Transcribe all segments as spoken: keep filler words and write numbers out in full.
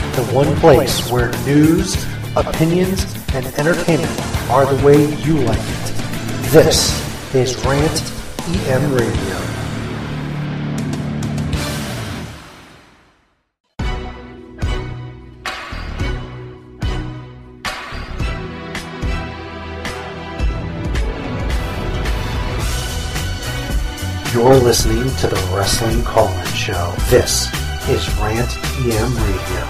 the one place where news, opinions, and entertainment are the way you like it. This is Rant E M Radio. You're listening to the Wrestling Call-In Show. This is Rant E M Radio.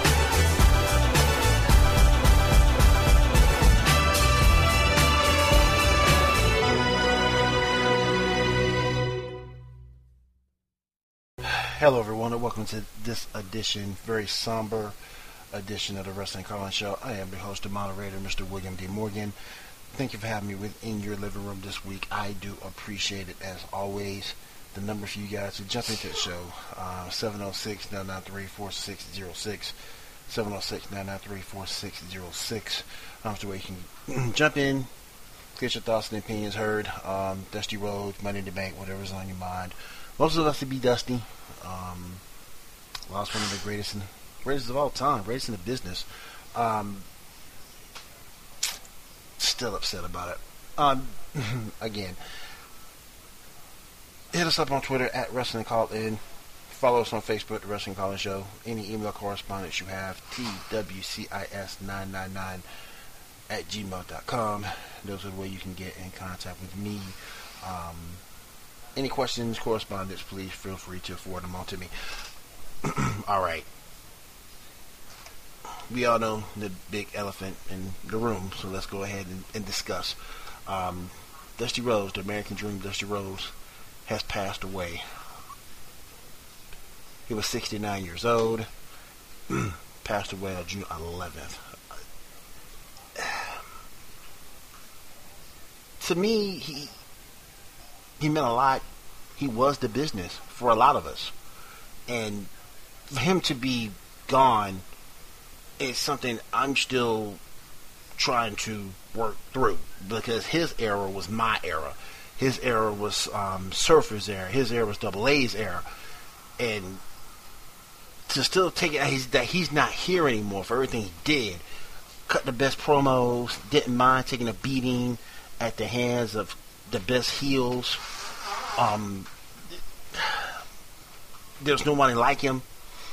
Hello everyone and welcome to this edition, very somber edition of the Wrestling Call-In Show. I am your host and moderator, Mister William D. Morgan. Thank you for having me within your living room this week. I do appreciate it as always. The number for you guys to jump into the show, uh, seven oh six, nine nine three, four six oh six, seven oh six, nine nine three, four six oh six. That's the way you can jump in, get your thoughts and opinions heard. Um, Dusty Rhodes, Money in the Bank, whatever's on your mind. Most of us to be Dusty. Um, lost one of the greatest, in, greatest of all time, greatest in the business. Um, still upset about it. Um, again. Hit us up on Twitter at Wrestling Call-In. Follow us on Facebook, The Wrestling Call-In Show. Any email correspondence you have, T W C I S nine nine nine at gmail dot com. Those are the way you can get in contact with me. Um, any questions, correspondence, please feel free to forward them on to me. Alright. We all know the big elephant in the room, so let's go ahead and, and discuss. Um, Dusty Rhodes, the American Dream, Dusty Rhodes, has passed away. He was sixty-nine years old. Passed away on June eleventh. To me, he he meant a lot. He was the business for a lot of us. And for him to be gone is something I'm still trying to work through, because his era was my era. His era was um, Surfer's era. His era was Double A's era. And to still take it he's, that he's not here anymore for everything he did, cut the best promos, didn't mind taking a beating at the hands of the best heels. Um, there's nobody like him.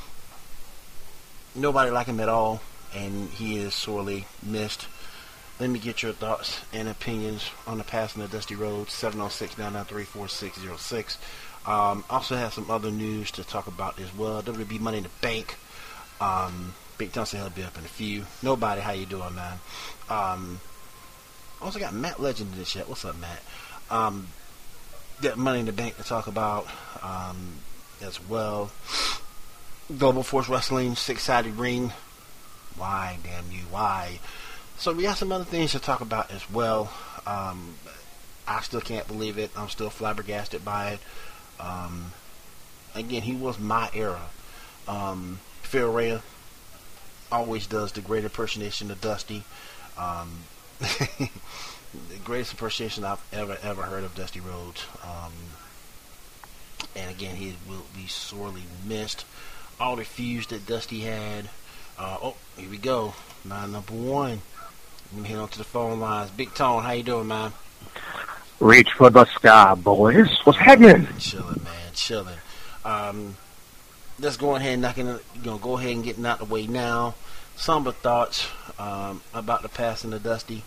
Nobody like him at all. And he is sorely missed. Let me get your thoughts and opinions on the passing of Dusty Rhodes, seven oh six, nine nine three, four six oh six. Um, also have some other news to talk about as well. W W E Money in the Bank. Um, Big Tom said he'll be up in a few. Nobody, how you doing, man? Um, also got Matt Legend in the chat. What's up, Matt? Um, got Money in the Bank to talk about um, as well. Global Force Wrestling, six-sided ring. Why, damn you, why? So we got some other things to talk about as well. Um, I still can't believe it. I'm still flabbergasted by it. Um, again, he was my era. Um, Phil Rea always does the great impersonation of Dusty. Um, the greatest impersonation I've ever, ever heard of Dusty Rhodes. Um, and again, he will be sorely missed. All the feuds that Dusty had. Uh, oh, here we go. My number one. Let me head on to the phone lines. Big Tone, how you doing, man? Reach for the sky, boys. What's happening? Chilling, man, chilling. Um, let's go ahead and knock in, you know, go ahead and get out the way now. Somber thoughts um, about the passing of Dusty.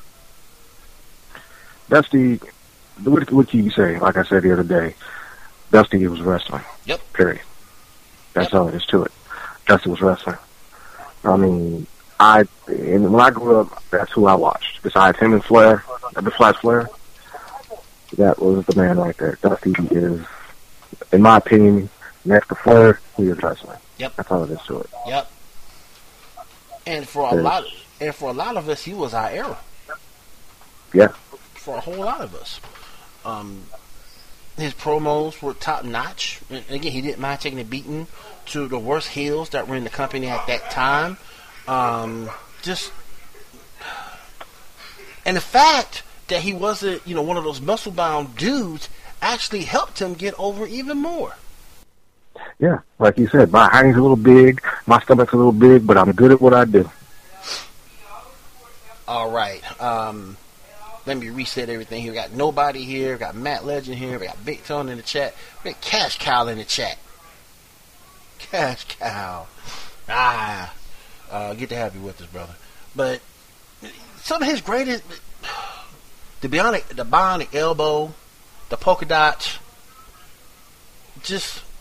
Dusty, what, what can you say? Like I said the other day, Dusty was wrestling. Yep. Period. That's yep. all there is to it. Dusty was wrestling. I mean, I and when I grew up, that's who I watched. Besides him and Flair, the Flash Flair, that was the man right there. Dusty is, in my opinion, next to Flair, he is wrestling. Yep. That's all there is to it. Yep. And for a There's, lot, and for a lot of us, he was our era. Yeah. For a whole lot of us, um, his promos were top notch. And again, he didn't mind taking a beating to the worst heels that were in the company at that time. Um, just, and the fact that he wasn't, you know, one of those muscle-bound dudes actually helped him get over even more. Yeah, like you said, my height is a little big. my stomach's a little big, but I'm good at what I do. All right. Um, let me reset everything here. We got nobody here. We got Matt Legend here. We got Big Tone in the chat. We got Cash Cow in the chat. Cash Cow. Ah. Uh, good to have you with us, brother. But some of his greatest, the bionic, the bionic elbow, the polka dots, just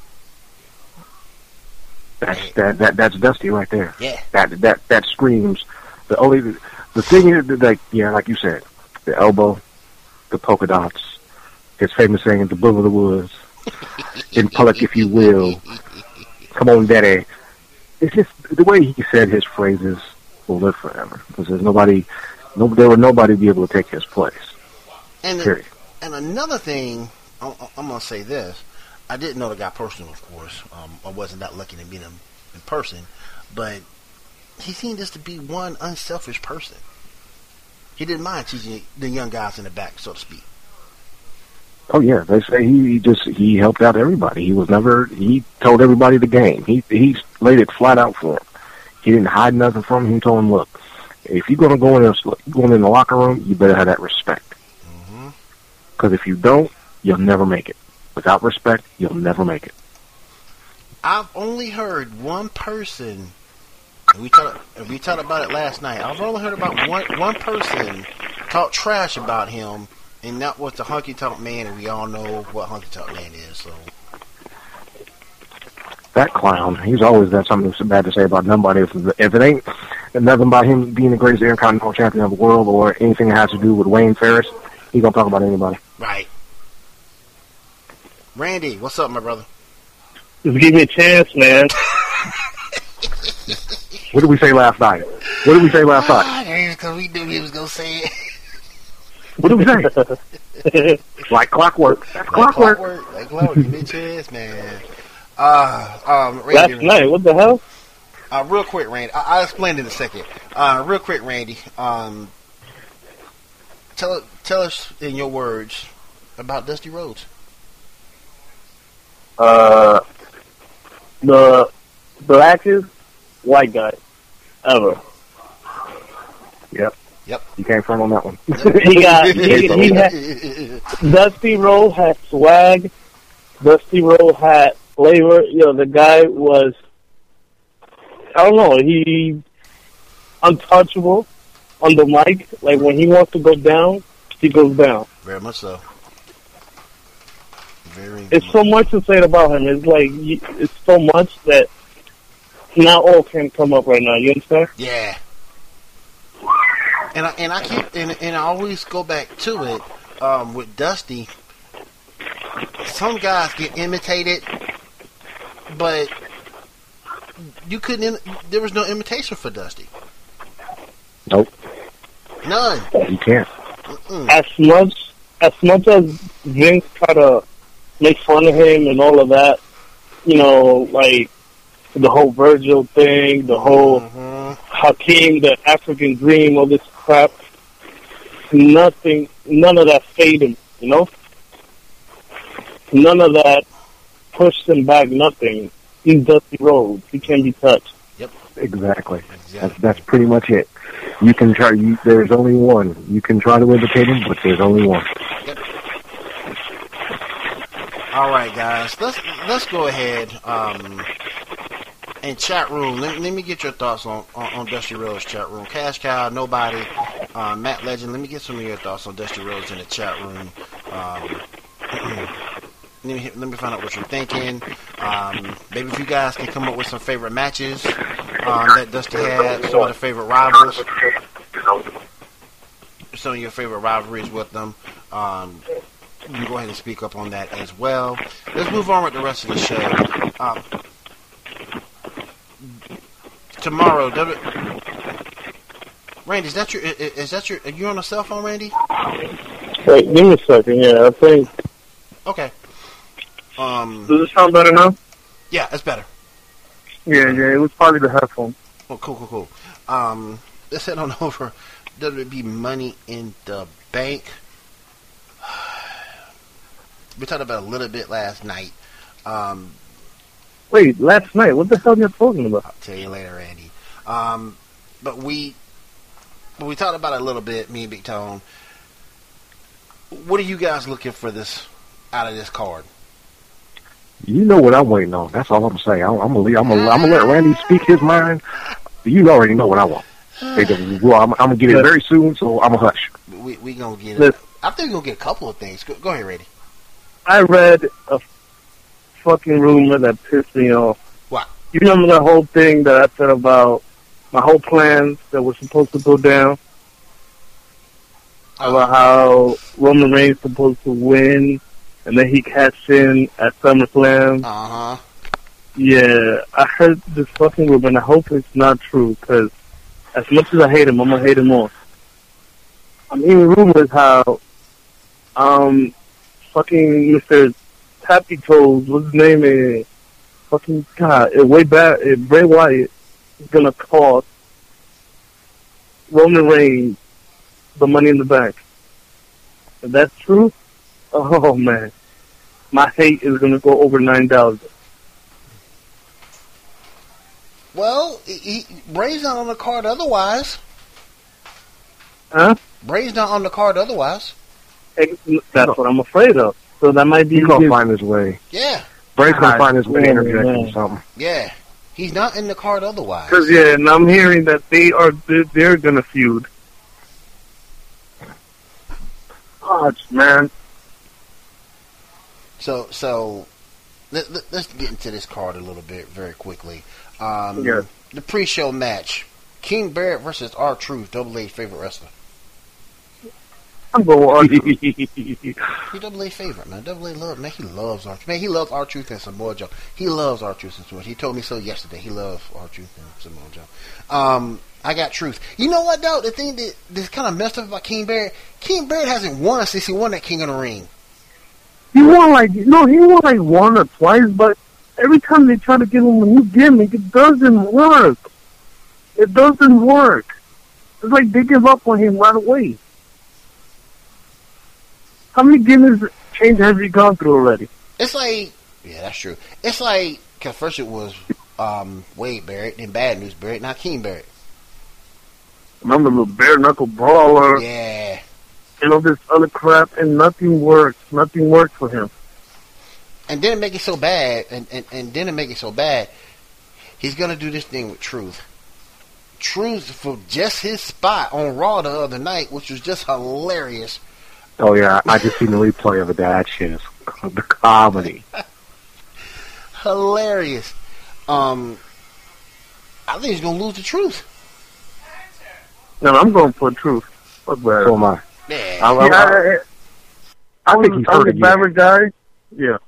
that's that, that that's Dusty right there. Yeah. That that that screams. The only the thing is that, like yeah, like you said, the elbow, the polka dots, his famous saying, "The bull of the woods," in public, if you will. Come on, daddy. It's just the way he said his phrases will live forever because there's nobody, no, there will nobody be able to take his place. And period. The, and another thing, I'm, I'm gonna say this: I didn't know the guy personally, of course. Um, I wasn't that lucky to meet him in person, but he seemed just to be one unselfish person. He didn't mind teaching the young guys in the back, so to speak. Oh yeah, they say he, he just he helped out everybody. He was never he told everybody the game. He he laid it flat out for them. He didn't hide nothing from him. He told him, look, if you're gonna go in there, going in the locker room, you better have that respect. Because mm-hmm. if you don't, you'll never make it. Without respect, you'll never make it. I've only heard one person. And we talked. We talked about it last night. I've only heard about one one person talk trash about him. And that was the Honky Tonk Man, and we all know what Honky Tonk Man is. So that clown, he's always got something so bad to say about nobody. If, if it ain't nothing about him being the greatest Intercontinental Champion of the world or anything that has to do with Wayne Ferris, he's gonna talk about anybody. Right. Randy, what's up, my brother? Just give me a chance, man. What did we say last night? What did we say last night? Because we knew he was gonna say it. What did we say? Like clockwork. That's like clockwork. clockwork. Like clockwork. Give me a chance, man. Uh, um, Randy, last night, what the hell? Uh, real quick, Randy. I- I'll explain in a second. Uh, real quick, Randy. Um, tell tell us in your words about Dusty Rhodes. Uh, the blackest white guy ever. Yep. Yep. You can't front on that one. he got, he, he had, Dusty Rhodes had swag. Dusty Rhodes had flavor. You know, the guy was, I don't know, he untouchable on the mic. Like, when he wants to go down, he goes down. Very much so. Very It's much. so much to say about him. It's like, it's so much that not all can come up right now. You understand? Yeah. And I, and I keep and, and I always go back to it um, with Dusty. Some guys get imitated, but you couldn't. There was no imitation for Dusty. Nope. None. You can't. Mm-mm. As much as much as Vince tried to make fun of him and all of that, you know, like the whole Virgil thing, the whole mm-hmm. Hakeem, the African Dream, all this crap. Nothing, none of that faded him, you know? None of that pushed him back, nothing. He's Dusty Rhodes. He can't be touched. Yep. Exactly. Exactly. That's, that's pretty much it. You can try, you, there's only one. You can try to imitate him, but there's only one. Yep. All right, guys. Let's let's go ahead. Um, and chat room. Let, let me get your thoughts on, on, on Dusty Rhodes chat room. Cash Cow, nobody. Uh, Matt Legend. Let me get some of your thoughts on Dusty Rhodes in the chat room. Um, let me let me find out what you're thinking. Um, maybe if you guys can come up with some favorite matches um, that Dusty had, some of the favorite rivals, some of your favorite rivalries with them. Um, you can go ahead and speak up on that as well. Let's move on with the rest of the show. Um, tomorrow, W- Randy, is that your? Is that your? Are you on a cell phone, Randy? Wait, give me a second. Yeah, I think. Okay. Um. Does it sound better now? Yeah, it's better. Yeah, yeah. It was probably the headphone. Oh, cool, cool, cool. Um, let's head on over W W E Money in the Bank. We talked about it a little bit last night. Um, Wait, last night? What the hell are you talking about? I'll tell you later, Randy. Um, but we, but we talked about it a little bit. Me and Big Tone. What are you guys looking for this out of this card? You know what I'm waiting on. That's all I'm saying. I'm, I'm gonna leave, I'm gonna I'm gonna let Randy speak his mind. You already know what I want. Well, I'm, I'm gonna get it very soon, so I'm gonna hush. We we gonna get it. I think we're gonna get a couple of things. Go, go ahead, Randy. I read a fucking rumor that pissed me off. What? You remember the whole thing that I said about my whole plans that were supposed to go down? Uh, about how Roman Reigns supposed to win, and then he cashed in at SummerSlam. Uh-huh. Yeah, I heard this fucking rumor, and I hope it's not true, because as much as I hate him, I'm going to hate him more. I'm hearing rumors how um, fucking Mister Tappy Toes, what's his name is, fucking God, it way back, it, Bray Wyatt is going to cost Roman Reigns the Money in the Bank. If that's true, oh man, my hate is going to go over nine thousand. Well, he, he, Bray's not on the card otherwise. Huh? Bray's not on the card otherwise. That's what I'm afraid of. So that might be... He's going to find his way. Yeah. Bray's going to find his way to interject or something. Yeah. He's not in the card otherwise. Because, yeah, and I'm hearing that they are, they're, they're going to feud. Gosh, man. So, so let, let, let's get into this card a little bit very quickly. Um, yeah. The pre-show match: King Barrett versus R-Truth, Double A's favorite wrestler. I'm going R-Truth. He Double A favorite, man. Double A love, man. He loves R-Truth. Man, he loves R-Truth and Samoa Joe. He loves R-Truth and Samoa Joe. He told me so yesterday. He loves R-Truth and Samoa Joe. Um, I got Truth. You know what, though? The thing that that's kind of messed up about King Barrett, King Barrett hasn't won since he won that King of the Ring. He won like, no, he won like one or twice, but every time they try to give him a new gimmick, it doesn't work. It doesn't work. It's like they give up on him right away. How many gimmicks change has he gone through already? It's like, yeah, that's true. It's like, because first it was um, Wade Barrett, then Bad News Barrett, now King Barrett. Remember the bare knuckle brawler? Yeah. And all this other crap, and nothing works. Nothing worked for him. And then it make it so bad, and, and, and then it make it so bad, he's going to do this thing with Truth. Truth for just his spot on Raw the other night, which was just hilarious. Oh, yeah, I just seen the replay of it. That shit is the comedy. Hilarious. Um, I think he's going to lose the Truth. No, I'm going for Truth. Fuck that. So am I. Yeah. I, I, I, I, I think he's hurt again. I'm the guy. Yeah.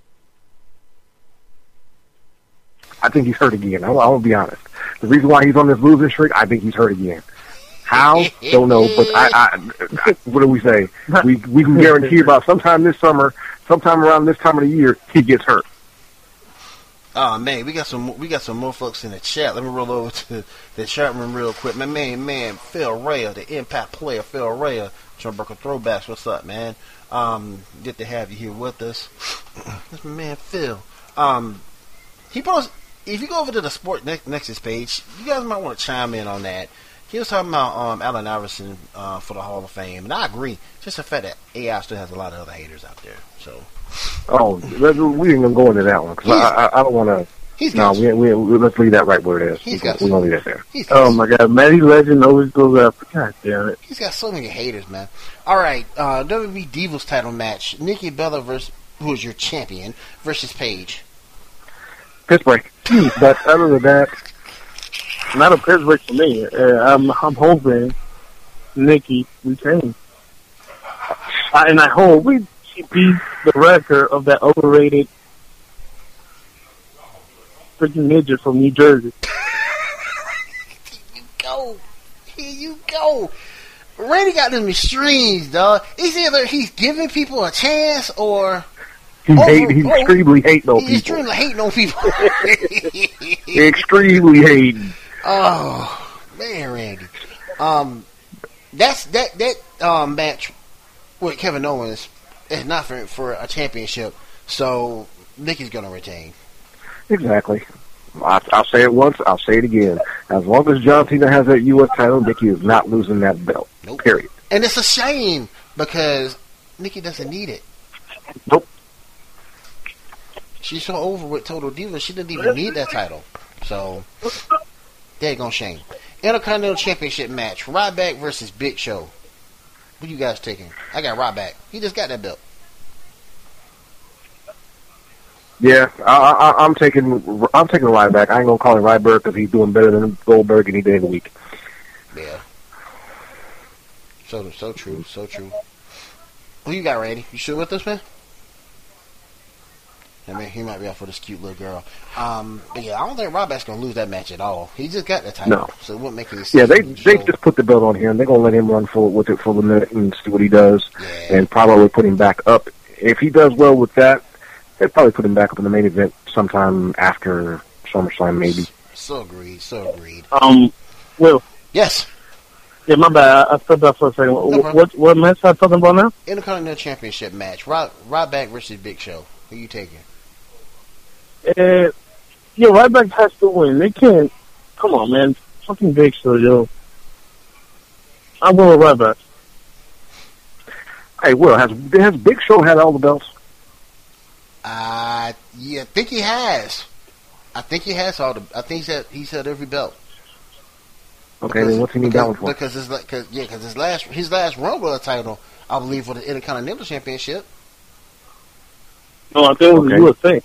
I think he's hurt again. I, I'll be honest. The reason why he's on this losing streak, I think he's hurt again. How? Don't know. But I, I, I, what do we say? We we can guarantee about sometime this summer, sometime around this time of the year, he gets hurt. Oh man, we got some we got some more folks in the chat. Let me roll over to the chat room real quick. My main man Phil Rhea, the Impact player Phil Rhea, Turnbuckle Throwbacks. What's up, man? Um, good to have you here with us. That's my man Phil. Um, he posted. If you go over to the Sport Nexus page, you guys might want to chime in on that. He was talking about um, Allen Iverson uh, for the Hall of Fame, and I agree. Just the fact that A I still has a lot of other haters out there. So, oh, we ain't gonna go into that one because I, I, I don't want to. No, we, we, we let's leave that right where it is. He's we, got we're gonna leave that there. Oh my God, Matty Legend always goes up. God damn it. He's got so many haters, man. All right, uh, W W E Divas title match: Nikki Bella versus who is your champion versus Paige. Pittsburgh. But other than that, not a Pittsburgh for me. Uh, I'm I'm hoping Nikki retains, uh, and I hope we she beats the record of that overrated freaking midget from New Jersey. Here you go. Here you go. Randy got them extremes, dog. It's either he's giving people a chance or he oh, hate, he's oh, extremely hating on he's people. He's extremely hating on people. Extremely hating. Oh man, Randy. Um, that's that that um match with Kevin Owens is not for for a championship. So Nikki's gonna retain. Exactly. I, I'll say it once. I'll say it again. As long as John Cena has that U S title, Nikki is not losing that belt. Nope. Period. And it's a shame because Nikki doesn't need it. Nope. She's so over with Total Diva, she didn't even need that title. So, daggone shame. Intercontinental Championship match. Ryback versus Big Show. What you guys taking? I got Ryback. He just got that belt. Yeah, I, I, I'm taking I'm taking Ryback. I ain't gonna call him Ryberg because he's doing better than Goldberg any day of the week. Yeah. So so true, so true. Who you got, Randy? You sure with this, man? I mean, he might be off for this cute little girl. Um, but yeah, I don't think Ryback's gonna lose that match at all. He just got the title, no. So it wouldn't make any sense. Yeah, they they just put the belt on him. They're gonna let him run for with it for the minute and see what he does, yeah. and probably put him back up. If he does well with that, they'd probably put him back up in the main event sometime after SummerSlam, maybe. So agreed. So agreed. Um, Will. Yes. Yeah, my bad. I stepped out for a second. No what, what what match are you talking about now? Intercontinental Championship match. Ry- Ryback versus Big Show. Who you taking? Uh, yeah, Ryback has to win. They can't. Come on, man. Fucking Big Show, yo. I'm going with Ryback. Hey, Will, has has Big Show had all the belts? Uh, yeah, I think he has. I think he has all the. I think he's had, he's had every belt. Okay, because, then what's he need because, that one for? Because his like, cause, yeah, because his last his last Rumble title, I believe, for the Intercontinental Championship. No, I think it was Okay. the U S A.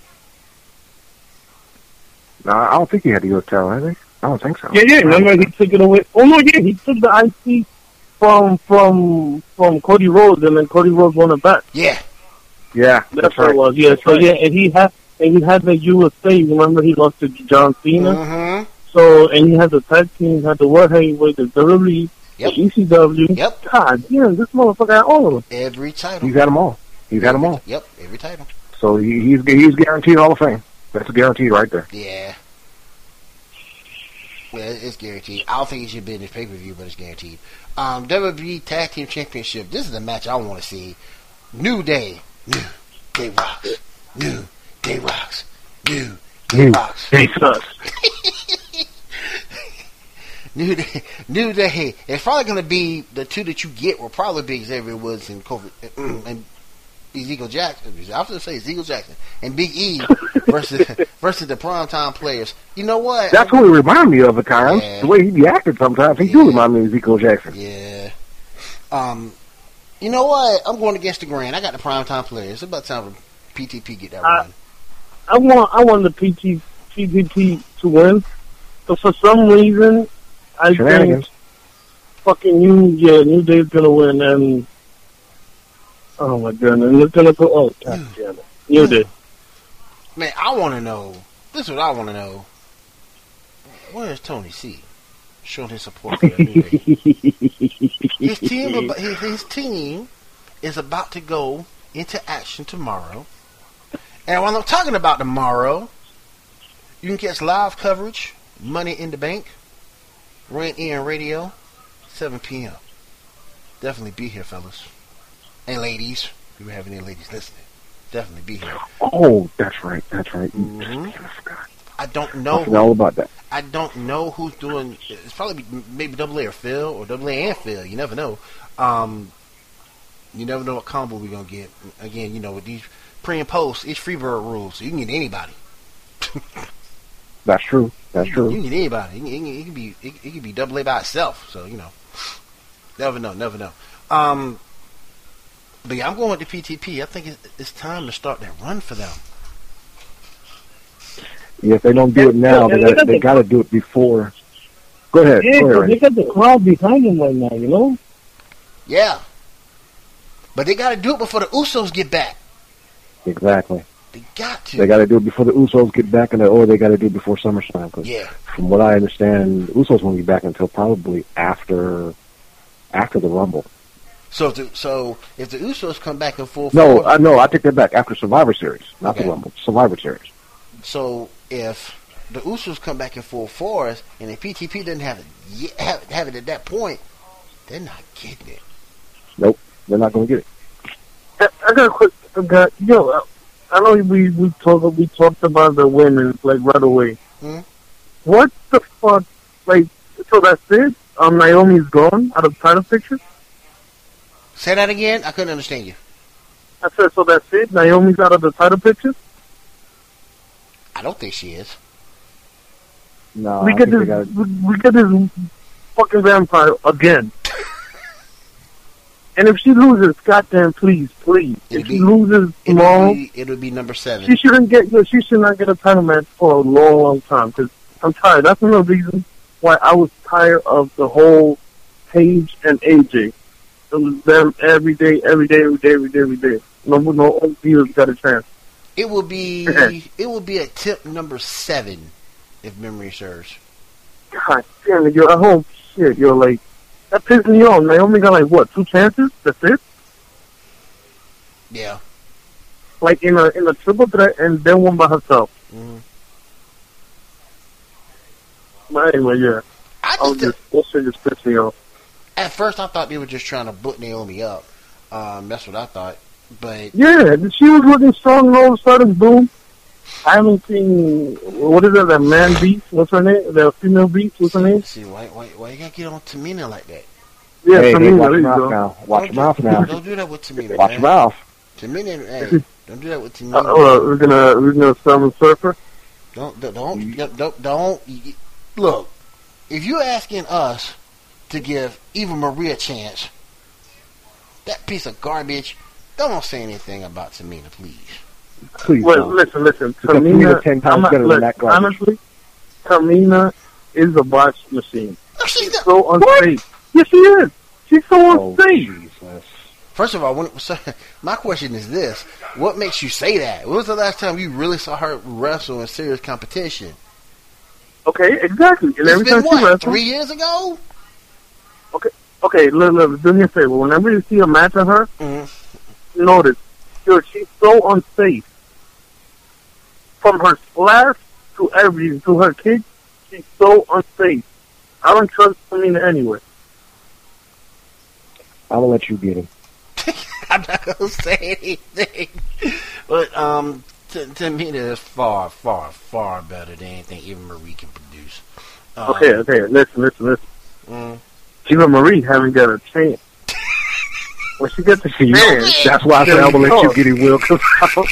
No, I don't think he had the U S title, has he? I don't think so. Yeah, yeah. Remember he took it away. Oh no, yeah, he took the I C from from from Cody Rhodes, and then Cody Rhodes won it back. Yeah, Yeah, That's, that's what right. it was. Yeah, That's so right. yeah, and he had and he had the U S A. Remember he lost to John Cena. mm-hmm. So and he had the tag team, had the World Heavyweight, the W W E, Yep. the E C W. Yep. God damn, this motherfucker had all of them. Every title. He's had them all. He's had them all. Yep, every title. So he, he's he's guaranteed Hall of Fame. That's a guarantee right there. Yeah. Yeah, it's guaranteed. I don't think it should be in this pay per view, but it's guaranteed. Um, W W E Tag Team Championship. This is the match I want to see. New Day. New Day Rocks. New Day Rocks. New Day Rocks. He sucks. New Day. New Day. It's probably going to be the two that you get will probably be Xavier Woods and Kofi and Ezekiel Jackson. I was going to say Ezekiel Jackson and Big E versus versus the primetime players. You know what? That's who he remind me of at times. Yeah. The way he be acting sometimes, he Yeah. do remind me of Ezekiel Jackson. Yeah. Um. You know what? I'm going against the grain. I got the primetime players. It's about time for P T P get that Uh, run. I want I want the P T P T P to win, but for some reason I think Shenanigans. fucking New yeah New Day's gonna win, and oh my goodness, and it's gonna go oh god damn it, New Day. Man, I want to know. This is what I want to know. Where is Tony C? Showing his support for the New Day. His team, abo- his, his team is about to go into action tomorrow. And while I'm talking about tomorrow, you can catch live coverage, Money in the Bank, Rant Ian Radio, seven p.m. Definitely be here, fellas. And ladies. If you have any ladies listening, definitely be here. Oh, that's right. That's right. Mhm. I forgot. I don't I know. forgot all about that. I don't know who's doing. It's probably maybe Double A or Phil or Double A and Phil. You never know. Um, you never know what combo we're gonna get. Again, you know, with these pre and post, it's Freebird rules, so you can get anybody. That's true. That's You true. can get anybody. It can, it can, it can be it, it can be Double A by itself. So you know, never know, never know. Um, but yeah, I'm going with the P T P. I think it's, it's time to start that run for them. Yeah, if they don't do it now, Yeah, they they got got they the- got to do it before. Go ahead. Yeah, Go 'cause ahead. they got the crowd behind them right now, you know. Yeah, but they got to do it before the Usos get back. Exactly. They got to. They got to do it before the Usos get back, and or they got to do it before SummerSlam. Cause yeah. from what I understand, the Usos won't be back until probably after after the Rumble. So, if the, so if the Usos come back in full No, force, I no, I take that back. After Survivor Series, not Okay. the Rumble. Survivor Series. so if the Usos come back in full force, and if P T P doesn't have it, yet, have, it- have it at that point, they're not getting it. Nope, they're not going to get it. I, I got a quick, I got, yo, uh, I know we we talked we talked about the women like right away. Hmm? What the fuck? Like, so that's it? Um, Naomi's gone out of the title picture. Say that again. I couldn't understand you. I said, so that's it? Naomi's out of the title picture. I don't think she is. No, We I get think they this. got We, we get this fucking vampire again. And if she loses, goddamn, please, please. It'll If she be- loses It'll tomorrow, be, it'll be number seven. she shouldn't get. She should not get a title match for a long, long time. Because I'm tired. That's another reason why I was tired of the whole Paige and A J. It was them every day, every day, every day, every day, every day. No, no, no viewers got a chance. It will be. It will be at tip number seven, if memory serves. God damn it, yo! I hope shit, yo. Like that pisses me off. Naomi got like what, two chances? That's it. Yeah. Like in a in a triple threat, and then one by herself. Mm-hmm. But anyway, yeah. I I was just, just that shit just pissed me off. at first, I thought they were just trying to book Naomi up. Um, that's what I thought. But Yeah, she was looking strong, and all of a sudden, boom. I haven't seen what is it? That man beast? What's her name? The female beast? What's her name? see, why, why, why you gotta get on Tamina like that? Yeah, hey, hey, Tamina, watch there your you mouth go. now. Watch your Don't mouth do, now. Don't do that with Tamina. Watch man. your mouth. Tamina, hey, don't do that with Tamina. Uh, uh, we're gonna we're gonna summon Surfer. Don't, don't, don't, don't, don't, don't. Look, if you're asking us to give Eva Marie a chance, that piece of garbage, don't say anything about Tamina, please. Please Wait, don't. listen, listen. Because Tamina, Tamina's ten times I'm not- better than look, that garbage. honestly, Tamina is a botch machine. No, she's She's not. so unsafe. Yes, she is. She's so Oh, unsafe. Jesus. First of all, when, so, my question is this: what makes you say that? When was the last time you really saw her wrestle in serious competition? Okay, exactly. And It's every been time she what? wrestles, Three years ago? okay, look, look, do me a favor. Whenever you see a match of her, Mm-hmm. notice, yo, she's so unsafe. From her splash to everything, to her kick, she's so unsafe. I don't trust Tamina anyway. I'm going to let you get him. I'm not gonna say anything, but um, T- Tamina is far, far, far better than anything even Marie can produce. Um, Okay, okay, listen, listen, listen. Mm. Eva Marie haven't got a chance. When she gets a chance, That's why I said I'm going to let you get him, Will. Cause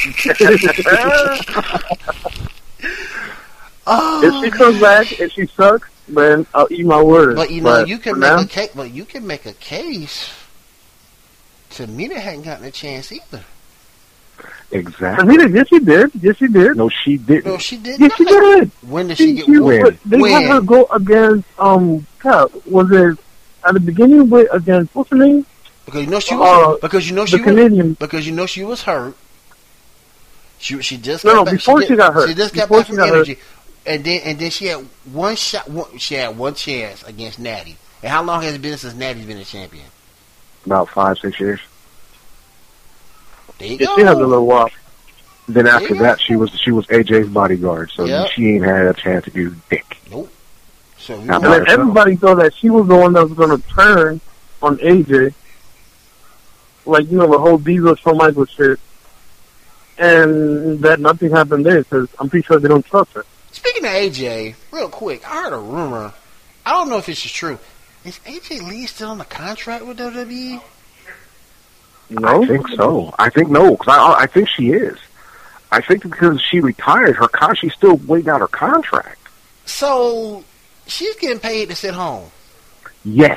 Oh, if she comes back and she sucks, then I'll eat my words. but you know, But you can for make now, a case. But you can make a case. Tamina hadn't gotten a chance either. exactly. Tamina, yes, she did. Yes, she did. No, she didn't. No, she did. Yes, she not. did. When did she She, get she, win? win? They When? had her go against um. God, was it at the beginning with against what's her name? Because you know she was. Uh, because you know she The was. Canadian. Because you know she was hurt. She she just No, got no, back, before she, she did- got hurt. She just got Before back she from got hurt. energy, and then and then she had one shot. One, she had one chance against Natty. And how long has it been since Natty's been a champion? About five, six years. There you Yeah, go. she has a little while. Then after Yeah. that, she was she was A J's bodyguard, so Yep. she ain't had a chance to do dick. Nope. So you How And know, about then herself? everybody thought that she was the one that was going to turn on A J. Like, you know, the whole Diesel Shawn Michaels shit. And that nothing happened there because I'm pretty sure they don't trust her. speaking of A J, real quick, I heard a rumor. I don't know if this is true. Is A J Lee still on the contract with W W E? No? I think so. I think no, because I I think she is. I think because she retired, her con she's still waiting out her contract. So she's getting paid to sit home. Yes.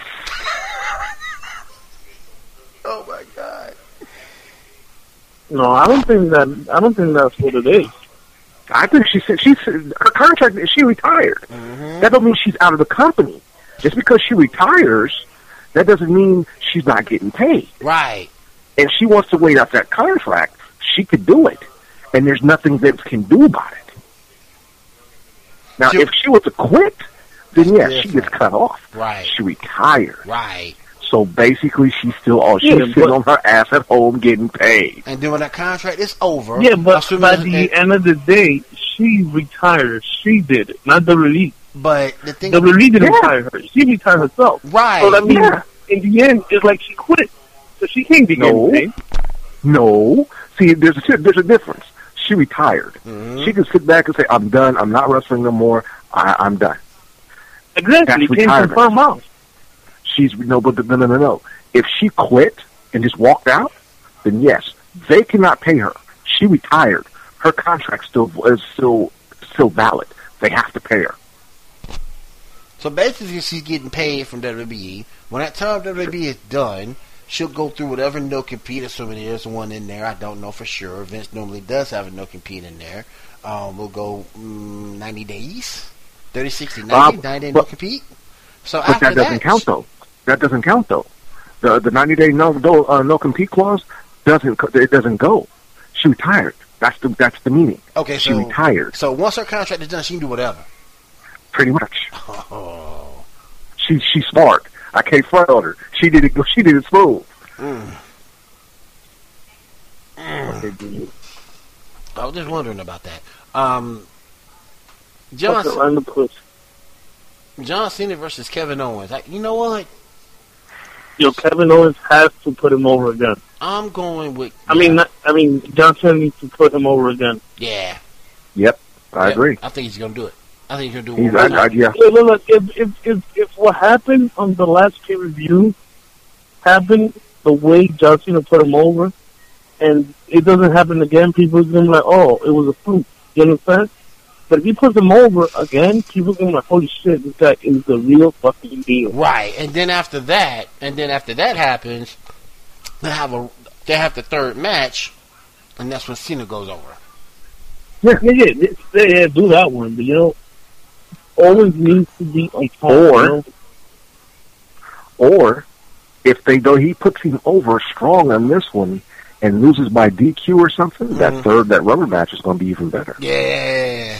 Oh my god. No, I don't think that. I don't think that's what it is. I think she said she's her contract. She retired. Mm-hmm. That don't mean she's out of the company. Just because she retires, that doesn't mean she's not getting paid. Right. And she wants to wait out that contract. She could do it, and there's nothing Vince can do about it. Now, She- if she was to quit, then yeah, she different. gets cut off. Right. She retired. Right. So basically, she's still all she's Yeah, sitting but- on her ass at home getting paid. And then when that contract is over, Yeah, but assuming by that- the end of the day, she retired. She did it, not W W E. but the thing, W W E didn't Yeah. retire her. She retired herself. right? So that means, Yeah. in the end, it's like she quit. So she can't be No. getting paid. No, see, there's a there's a difference. She retired. Mm-hmm. She could sit back and say, I'm done. I'm not wrestling no more. I, I'm done. Exactly. That's Came from her mouth. She's, no, but no, no, no, no. If she quit and just walked out, then yes, they cannot pay her. She retired. Her contract still is still still valid. They have to pay her. So basically, she's getting paid from W W E. When that time W W E is done, she'll go through whatever no compete, assuming there's one in there. I don't know for sure. Vince normally does have a no compete in there. Um, we'll go mm, ninety days, thirty, sixty, ninety, Um, ninety but, no compete. So but after that doesn't that, count though. That doesn't count though. The the ninety day no no, uh, no compete clause doesn't it doesn't go. She retired. That's the that's the meaning. Okay, she so, retired. So once her contract is done, she can do whatever. Pretty much. Oh. She she's smart. I can't front on her. She did it. She did it smooth. Mm. Mm. I was just wondering about that. Um, John, John Cena versus Kevin Owens. I, you know what? Yo, Kevin Owens has to put him over again. I'm going with. I mean, not, I mean, John Cena needs to put him over again. Yeah. Yep, I yeah, agree. I think he's gonna do it. I think he's gonna do He's, it. I, I, yeah. Look, look, if, if if if what happened on the last pay per view happened the way John Cena put him over, and it doesn't happen again, people are gonna be like, "Oh, it was a fluke." You understand? But if he puts him over again, people are gonna be like, "Holy shit, this guy is the real fucking deal." Right, and then after that, and then after that happens, they have a they have the third match, and that's when Cena goes over. Yeah, yeah, yeah, they, yeah do that one, but you know, Owens needs to be on top. Or, you know? or if they do, he puts him over strong on this one and loses by D Q or something, mm-hmm. that third, that rubber match is going to be even better. Yeah.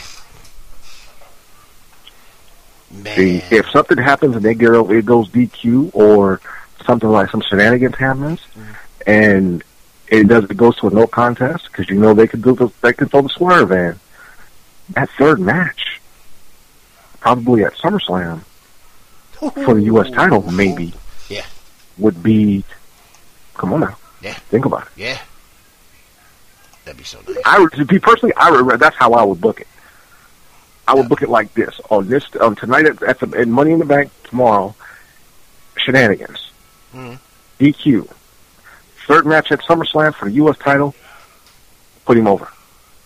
Man. See, if something happens and they get it goes D Q or something like some shenanigans happens, mm-hmm. and it does it goes to a no contest because you know they could do the, they could throw the swerve in. That third match, probably at SummerSlam for the U S title, maybe, yeah, would be. Come on now, yeah, think about it. Yeah, that'd be so nice. I would, to be personally, I would. That's how I would book it. I would book it like this: on this, on tonight at, at the in Money in the Bank tomorrow, shenanigans, mm-hmm. D Q, third match at SummerSlam for the U S title, put him over.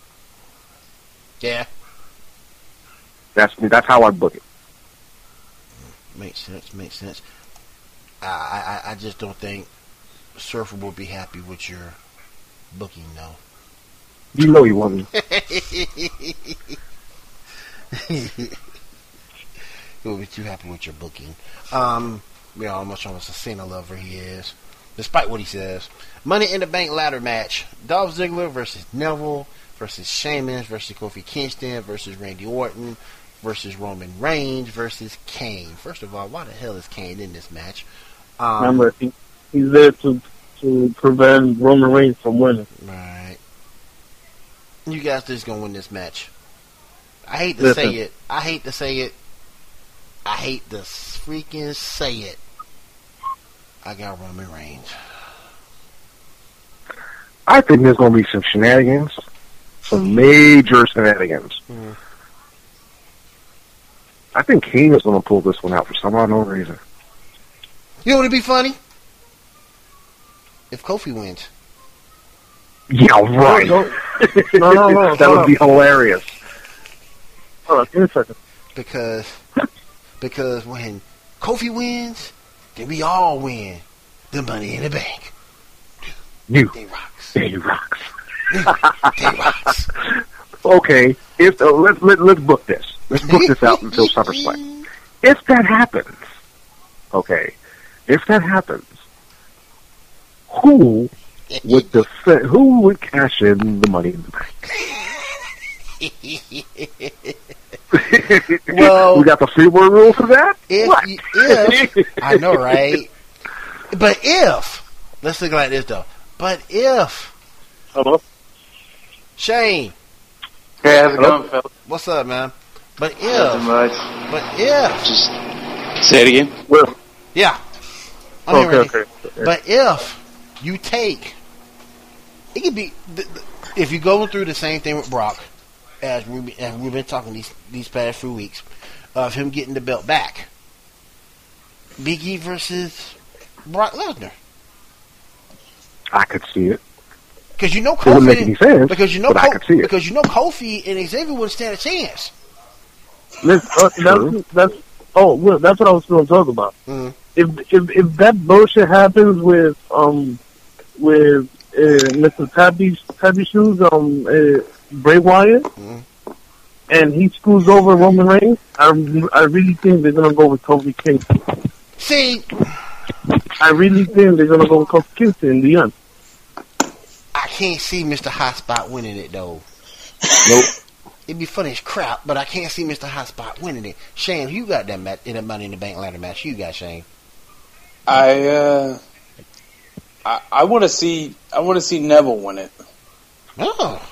Yeah, that's that's how I book it. Makes sense. Makes sense. I I I just don't think Surfer will be happy with your booking, though. You know he won't. He'll be too happy with your booking. Um, you know how much of a Cena lover he is, despite what he says. Money in the Bank ladder match: Dolph Ziggler versus Neville versus Sheamus versus Kofi Kingston versus Randy Orton versus Roman Reigns versus Kane. First of all, why the hell is Kane in this match? Um, Remember, he, he's there to to prevent Roman Reigns from winning. Right. You guys just gonna win this match. I hate to Listen. say it. I hate to say it. I hate to freaking say it. I got Roman Reigns. I think there's going to be some shenanigans, some major shenanigans. Mm. I think Kane is going to pull this one out for some unknown reason. You know what would be funny? If Kofi wins. Yeah, right. No, no, no. no that would be hilarious. Hold on, give me a second. Because, because when Kofi wins, then we all win the Money in the Bank. You. They rocks. They rocks. They rocks. Okay, if uh, let's let, let's book this. Let's book this out until SummerSlam. If that happens, okay, if that happens, who would defend? Who would cash in the Money in the Bank? Well, we got the free word rule for that. If, what? if I know, right? But if let's look like this though. But if Hello, Shane, hey, how's it going, Phil? what's up, man? But if, Nothing much. but if, Just say it again. Well, yeah, I'm okay, here, okay. But if you take, it could be the, the, if you go through the same thing with Brock, as, we, as we've been talking these these past few weeks, of him getting the belt back, Big E versus Brock Lesnar. I could see it. Because you know It wouldn't make Kofi, any sense, because you know, but I Co- could see it. because you know Kofi and Xavier wouldn't stand a chance. Listen, uh, that's, that's oh, well, that's what I was going to talk about. Mm. If if if that bullshit happens with um with uh, Mister Tabby Tabby Shoes um uh, Bray Wyatt, Mm. and he screws over Roman Reigns, I I really think they're gonna go with Kofi Kingston. See, I really think they're gonna go with Kofi Kingston in the end. I can't see Mister Hotspot winning it though. Nope. It'd be funny as crap, but I can't see Mister Hotspot winning it. Shane, you got that match in the Money in the Bank ladder match. You got Shane. I uh, I, I want to see I want to see Neville win it. Oh,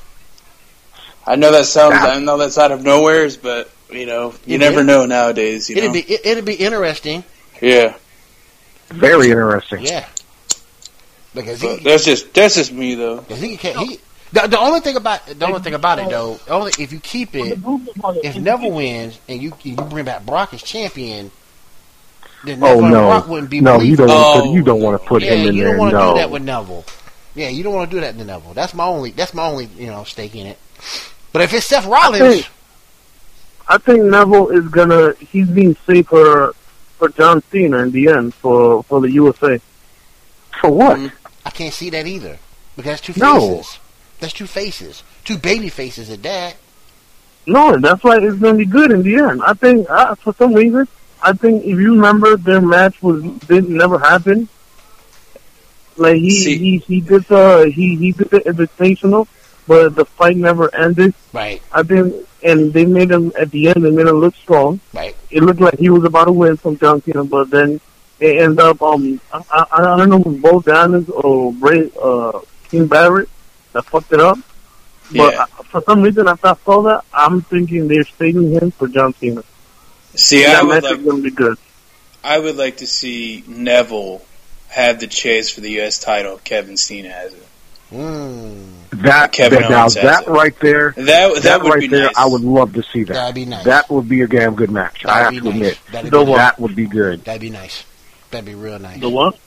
I know that sounds I know that's out of nowheres, but you know you It never is. know nowadays. You it'd know, be it, it'd be interesting. yeah. Very interesting. Yeah, because But he, that's just that's just me though. cause he, can he the, the only thing about the only thing about it though, only if you keep it, if Neville wins and you you bring back Brock as champion, then Oh Neville and no, Brock wouldn't be no, you believable. don't. Oh, you don't want to put Yeah, him in you there. don't want to No. do that with Neville. Yeah, you don't want to do that to Neville. That's my only. That's my only. You know, stake in it. But if it's Seth Rollins, I think, I think Neville is gonna. He's being safe for for John Cena in the end for for the U S A. For what? Mhm. I can't see that either because that's two No. faces. That's two faces. Two baby faces at that. No, that's why it's gonna be good in the end. I think uh, for some reason, I think if you remember, their match was didn't never happen. Like he See- he he did the he he did the invitational, but the fight never ended. Right. I think, and they made him at the end. They made him look strong. Right. It looked like he was about to win from John Cena, but then it ended up. Um, I, I, I don't know if it was Bo Dallas or Bray uh, King Barrett that fucked it up. But Yeah. I, for some reason, after I saw that, I'm thinking they're saving him for John Cena. See, And I that would match like is going to be good. I would like to see Neville have the chase for the U S title if Kevin Steen has it. Mm, That, Kevin that now Owens has that it. right there, That that, that would right be there, nice. I would love to see that. that'd be nice. That would be a damn good match. I have That'd to be nice. admit, That'd The be, what? that would be good. that'd be nice. That'd be real nice. The what?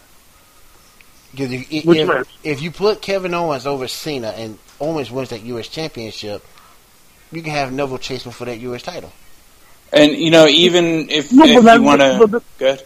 'Cause if, if, Which if, match? if you put Kevin Owens over Cena and Owens wins that U S championship, you can have Neville chasing for that U S title. And you know, even if, No, if but that's- you want but to, the- good.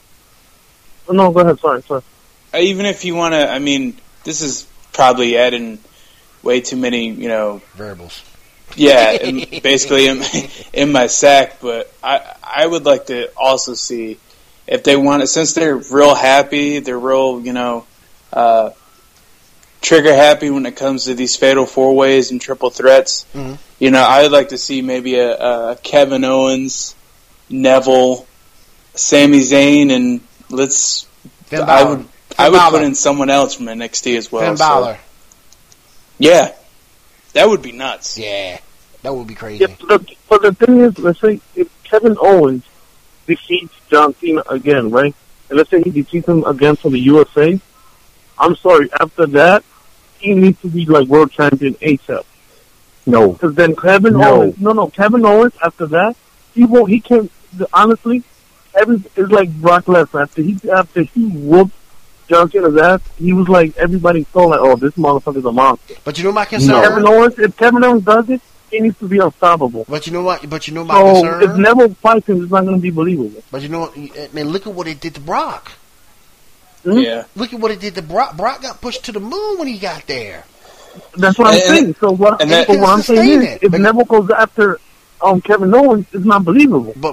No, go ahead. Sorry, sorry. Even if you want to, I mean, this is probably adding way too many, you know, Variables. yeah, in, basically in, in my sack. But I I would like to also see if they want to, since they're real happy, they're real, you know, uh, trigger happy when it comes to these fatal four ways and triple threats. Mhm. You know, I would like to see maybe a, a Kevin Owens, Neville, Sami Zayn, and let's. Finn I Balor. would I Finn would Balor. put in someone else from N X T as well. Finn so- Balor. yeah, that would be nuts. Yeah, that would be crazy. If the, but the thing is, let's say if Kevin Owens defeats John Cena again, right? And let's say he defeats him again for the U S A. I'm sorry. After that, he needs to be like world champion ASAP. No, Because then Kevin No. Owens, no, no, Kevin Owens. After that, he won't. He can't. Honestly, every it's like Brock Lesnar. After he after he whooped John Cena's ass, he was like everybody thought like, oh, this motherfucker's a monster. But you know my concern. No. Kevin Owens, if Kevin Owens does it, he needs to be unstoppable. But you know what? But you know my So concern. if Neville fights him, it's not going to be believable. But you know what? I mean, look at what it did to Brock. Hmm? Yeah. Look at what it did to Brock. Brock got pushed to the moon when he got there. That's what I'm And- saying. So what, and that- so what I'm saying sustain is, it. if But- Neville goes after um, Kevin Owens, it's not believable. But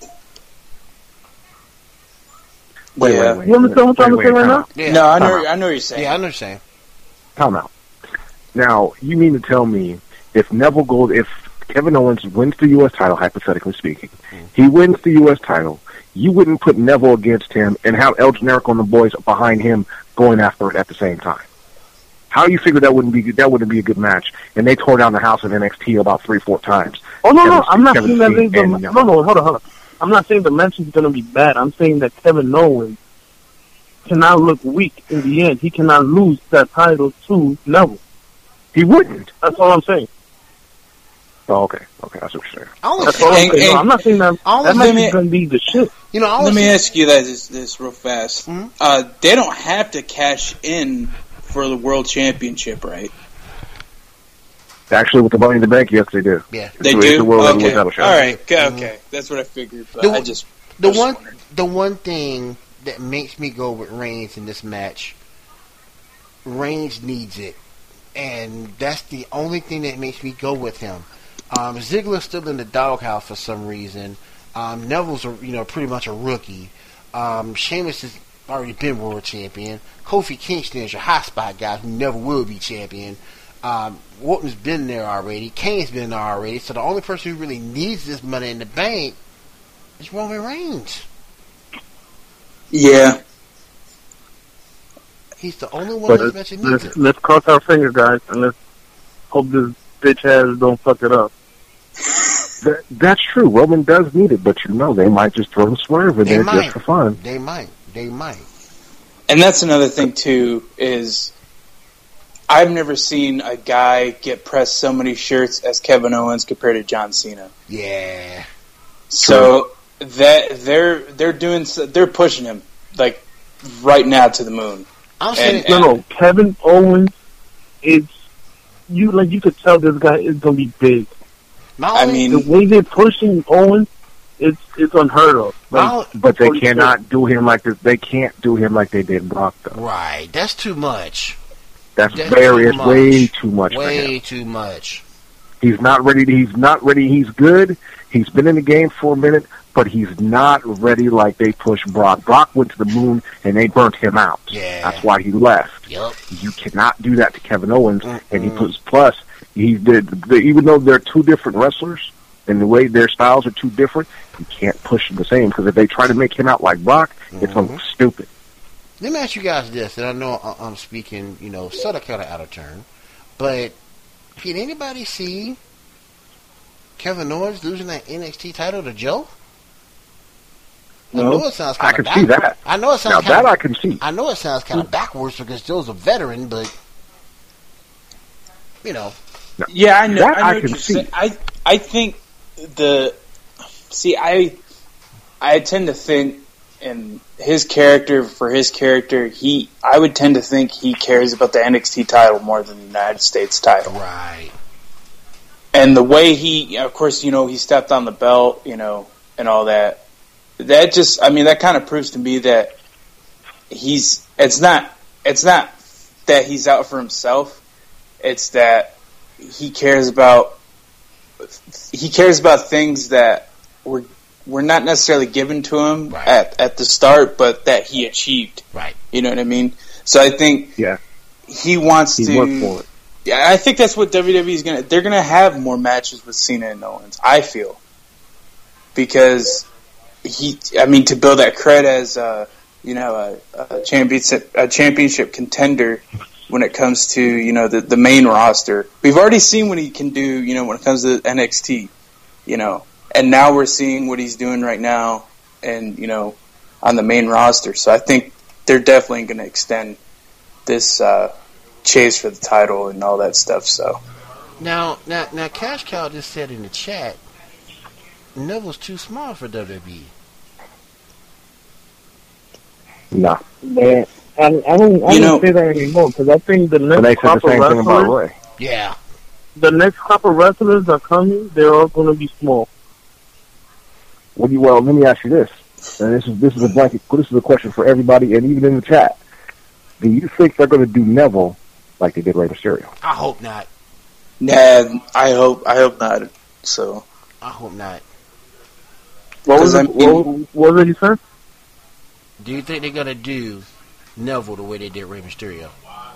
wait, Yeah. wait, wait. You understand what I'm wait, saying wait, right time now? out. yeah, No, I know. Uh-huh. I know what you're saying. yeah, I understand. Time out. Now, you mean to tell me if Neville goes, if Kevin Owens wins the U S title, hypothetically speaking, he wins the U S title, you wouldn't put Neville against him and have El Generico and the boys behind him going after it at the same time. How you figure that wouldn't be that wouldn't be a good match? And they tore down the house of N X T about three, four times. Oh no, no, Kevin- I'm not Kevin saying that. Steen They, the, and, no, uh, no, hold on, hold on. I'm not saying the match is going to be bad. I'm saying that Kevin Owens cannot look weak in the end. He cannot lose that title to Neville. He wouldn't. That's all I'm saying. Oh, okay. Okay, that's what you're saying. I only That's see- all I'm And- saying. No, and- I'm not saying that. I only That see- match me- is going to be the shit. you know, I only Let me see- ask you guys this, this real fast. Mhm. Uh, they don't have to cash in for the World Championship, right? Actually, with the Money in the Bank, yes, they do. Yeah. They It's a- it's do? a world Okay. title shot. All right. Okay, Mhm. okay. That's what I figured, but The- I just... The I just one, wondered. the one thing that makes me go with Reigns in this match, Reigns needs it, and that's the only thing that makes me go with him. Um, Ziggler's still in the doghouse for some reason. Um, Neville's, a, you know, pretty much a rookie. Um, Sheamus has already been world champion. Kofi Kingston is your hot spot guy who never will be champion. Um, Walton's been there already. Kane's been there already. So the only person who really needs this Money in the Bank is Roman Reigns. Yeah. He's the only one But that's let's, mentioned needs let's, it. let's cross our fingers, guys, and let's hope this bitch ass don't fuck it up. That, that's true. Roman does need it, but you know they might just throw the swerve in They there might. just for fun. They might. They might. And that's another thing, too, is I've never seen a guy get pressed so many shirts as Kevin Owens compared to John Cena. Yeah. So that they're they're doing they're pushing him like right now to the moon. I'm saying And- No, no, Kevin Owens is you like you could tell this guy is gonna be big. not I only, mean- The way they're pushing Owens, it's it's unheard of. not Like, only- But they Holy shit. cannot do him like this. They can't do him like they did Brock, though. right. That's too much. That's That's very, too it's much. way too much for him. Way too much. He's not ready. To, he's not ready. He's good. He's been in the game for a minute, but he's not ready like they pushed Brock. Brock went to the moon and they burnt him out. Yeah. That's why he left. Yup. You cannot do that to Kevin Owens. Mm-mm. And he puts plus. He did. The, even though they're two different wrestlers and the way their styles are two different, you can't push them the same because if they try to make him out like Brock, it's gonna look stupid. Let me ask you guys this, and I know I- I'm speaking, you know, sort of kind of out of turn, but can anybody see Kevin Owens losing that N X T title to Joe? I No. know it sounds I kind of can see that. I know it Now sounds that kind I of. can see. I know it sounds kind of backwards because Joe's a veteran, but you know, Yeah, I know. That I know I what can you're see. saying. I I think the see I I tend to think in his character for his character he I would tend to think he cares about the N X T title more than the United States title. right? And the way he, of course, you know, he stepped on the belt, you know, and all that. That just, I mean, that kind of proves to me that he's. It's not. It's not that he's out for himself. It's that he cares about. He cares about things that were were not necessarily given to him Right. at at the start, but that he achieved. Right. You know what I mean? So I think Yeah, he wants he to. worked for it. Yeah, I think that's what W W E is gonna. They're gonna have more matches with Cena and Owens. I feel because he. I mean, to build that cred as a, you know a, a championship a championship contender when it comes to you know the the main roster. We've already seen what he can do. You know when it comes to N X T. You know, and now we're seeing what he's doing right now, and you know on the main roster. So I think they're definitely going to extend this. Uh, chase for the title and all that stuff. So Now, now, now, Cash Cow just said in the chat, Neville's too small for W W E. Nah. man, I, I don't, I You don't know- say that anymore because I think the But they next said the crop of same thing about wrestlers, Ray. Yeah. the next crop of wrestlers that are coming, they're all going to be small. Well, you, well, let me ask you this, and this is this is a blanket. This is a question for everybody, and even in the chat. Do you think they're going to do Neville like they did Rey Mysterio? I hope not. nah, I hope I hope not. So I hope not. What was I it? mean- What, what was it you said? Do you think they're gonna do Neville the way they did Rey Mysterio?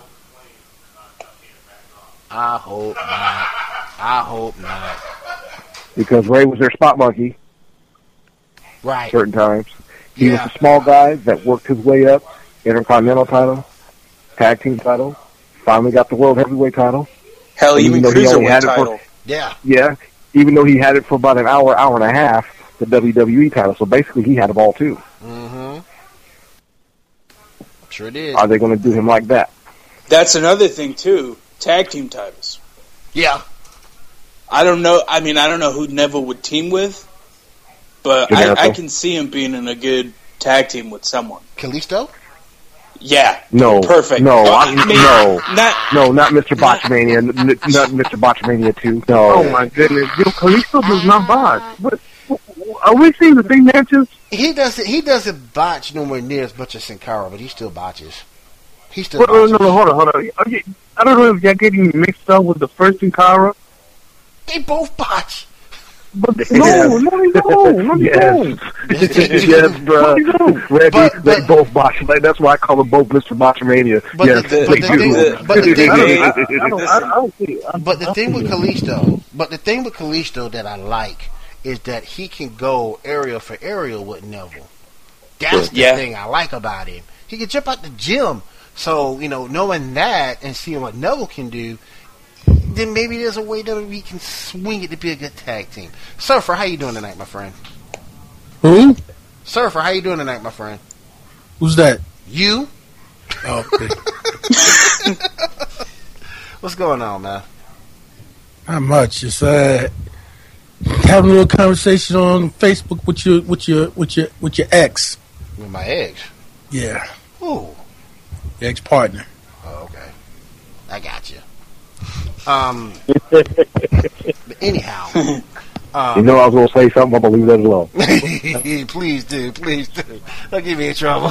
I hope not. I hope not. Because Ray was their spot monkey Right. certain times. He Yeah. was the small guy that worked his way up, Intercontinental title, Tag Team title, finally got the World Heavyweight title. hell, Even even though he only cruiserweight had it for- title. Yeah. Yeah, even though he had it for about an hour, hour and a half, the W W E title. So basically, he had them all too. Mm-hmm. Sure did. Are they going to do him like that? That's another thing too. tag team titles. Yeah. I don't know. I mean, I don't know who Neville would team with, but I, I can see him being in a good tag team with someone. Kalisto? Yeah. No. Perfect. No. Oh, I, I mean, no. Not, no. Not Mister Botchamania. N- not Mister Botchamania two. No. Oh my goodness, Yo, Kalisto does not botch. What, are we seeing the big matches? He doesn't. He doesn't botch nowhere near as much as Sin Cara, but he still botches. He still. What, botches. no, no, hold on, hold on. Are you, I don't know if y'all getting mixed up with the first Sin Cara. They both botch. But they, no, Yes. no, they don't. No, they Yes. don't. Yes, bro. Reggie, But- they but- both botch. Like, that's why I call them both Mister Botchamania. But Yes, the- they but the do. thing- but the thing I don't, is- I, I don't, I, I don't see it. I, But the I thing see with it. Kalisto, but the thing with Kalisto that I like is that he can go area for area with Neville. That's the Yeah. thing I like about him. He can jump out the gym. So, you know, knowing that and seeing what Neville can do, then maybe there's a way that we can swing it to be a good tag team. Surfer, how you doing tonight, my friend? Who? Surfer, how you doing tonight, my friend? Who's that? You? Oh, okay. What's going on, man? Not much. Just uh, having a little conversation on Facebook with your with your with your with your ex. With my ex. Yeah, Ooh. your ex partner. Oh, okay. I got you. Um. But anyhow, um, You know I was going to say something, I'm going to leave that alone. please do, please do. Don't get me in trouble.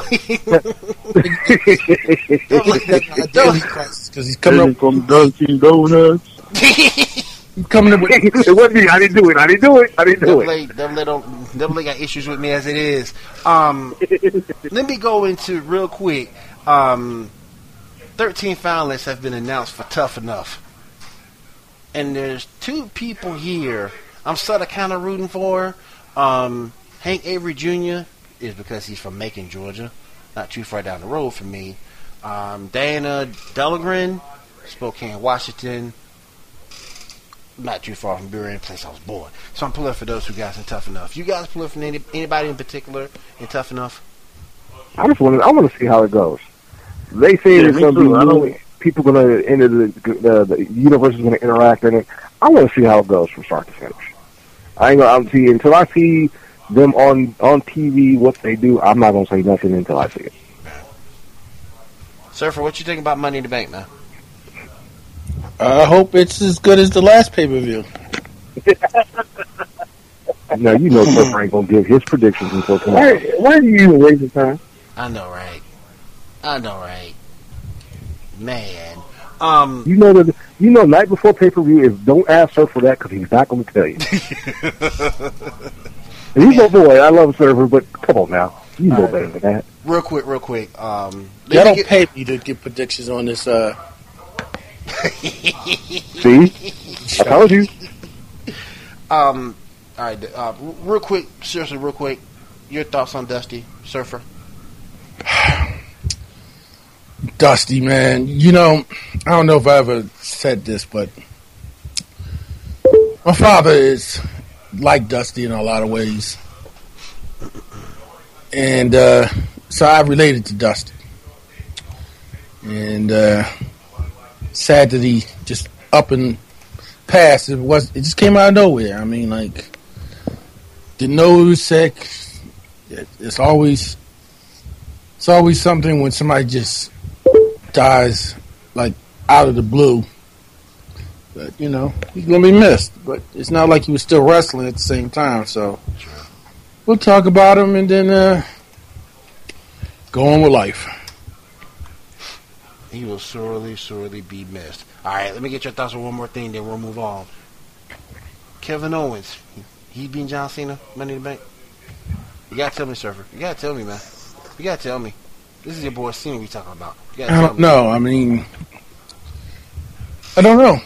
Because he's coming up, from Dunkin' Donuts. he's coming up with. It wasn't me. I didn't do it. I didn't do it. I didn't do Double it. A, Double A, don't, Double A got issues with me as it is. Um, let me go into real quick. Um, thirteen finalists have been announced for Tough Enough. And there's two people here I'm sort of kind of rooting for. Um, Hank Avery Junior is because he's from Macon, Georgia. Not too far down the road from me. Um, Diana Delagren, Spokane, Washington. Not too far from Burien, place I was born. So I'm pulling for those two guys in Tough Enough. You guys pulling for any, anybody in particular in Tough Enough? I just want to. I want to see how it goes. They say Yeah, there's me going to too. I be don't- people going to enter the, the the universe is going to interact in it. I want to see how it goes from start to finish. I ain't gonna I'm see until I see them on on T V what they do. I'm not going to say nothing until I see it. Surfer, what you think about Money in the Bank, man? I hope it's as good as the last pay per view. Now you know Surfer ain't going to give his predictions until Why, tomorrow. why do you even waste your time? I know, right? I know, right? Man. Um, You know that you know night before pay per view is don't ask Surfer that because he's not going to tell you. And he's my boy. I love Surfer, but come on now, you know better than that. real quick, real quick. Um, let Y'all me don't get- pay me to give predictions on this. Uh, See, I told you. Um, all right, uh, real quick, seriously, real quick. Your thoughts on Dusty, Surfer? Dusty, man. You know, I don't know if I ever said this, but my father is like Dusty in a lot of ways. And uh, so I related to Dusty. And uh, sad that he just up and passed. It was it just came out of nowhere. I mean, like, didn't know he was sick. It, it's always it's always something when somebody just dies like out of the blue. But you know, he's gonna be missed. But it's not like he was still wrestling at the same time. So we'll talk about him and then uh, go on with life. He will sorely, sorely be missed. All right, let me get your thoughts on one more thing, then we'll move on. Kevin Owens, he, he beat John Cena, Money in the Bank. You gotta tell me, Surfer. You gotta tell me, man. You gotta tell me. This is your boy Cena we talking about. You gotta I tell don't me. know. I mean, I don't know.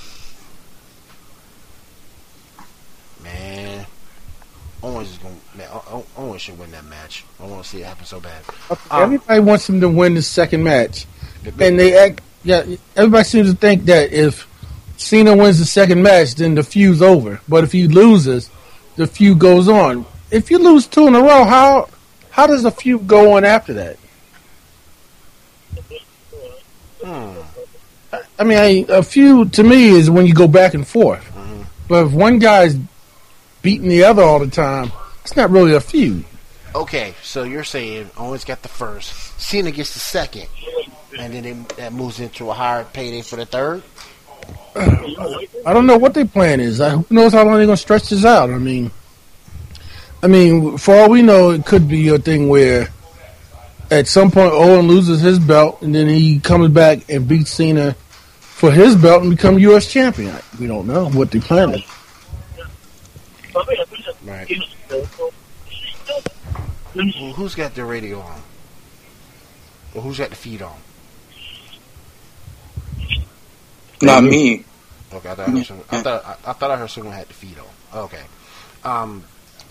Man, Owens is gonna. Man, O- O- Owens should win that match. I want to see it happen so bad. Um, Everybody wants him to win the second match, and they act. Yeah, everybody seems to think that if Cena wins the second match, then the feud's over. But if he loses, the feud goes on. If you lose two in a row, how how does the feud go on after that? Hmm. I mean, I, a feud to me is when you go back and forth. Mm-hmm. But if one guy's beating the other all the time, it's not really a feud. Okay, so you're saying Owens got the first, Cena gets the second, and then it, that moves into a higher payday for the third? I don't know what their plan is. Who knows how long they're going to stretch this out? I mean, I mean, for all we know, it could be a thing where at some point Owen loses his belt, and then he comes back and beats Cena for his belt and become U S champion. We don't know what they plan is. Right. Well, who's got the radio on? Or who's got the feed on? Not me. Okay, I thought I, heard someone, I thought I, I thought I heard someone had the feed on. Okay. Um,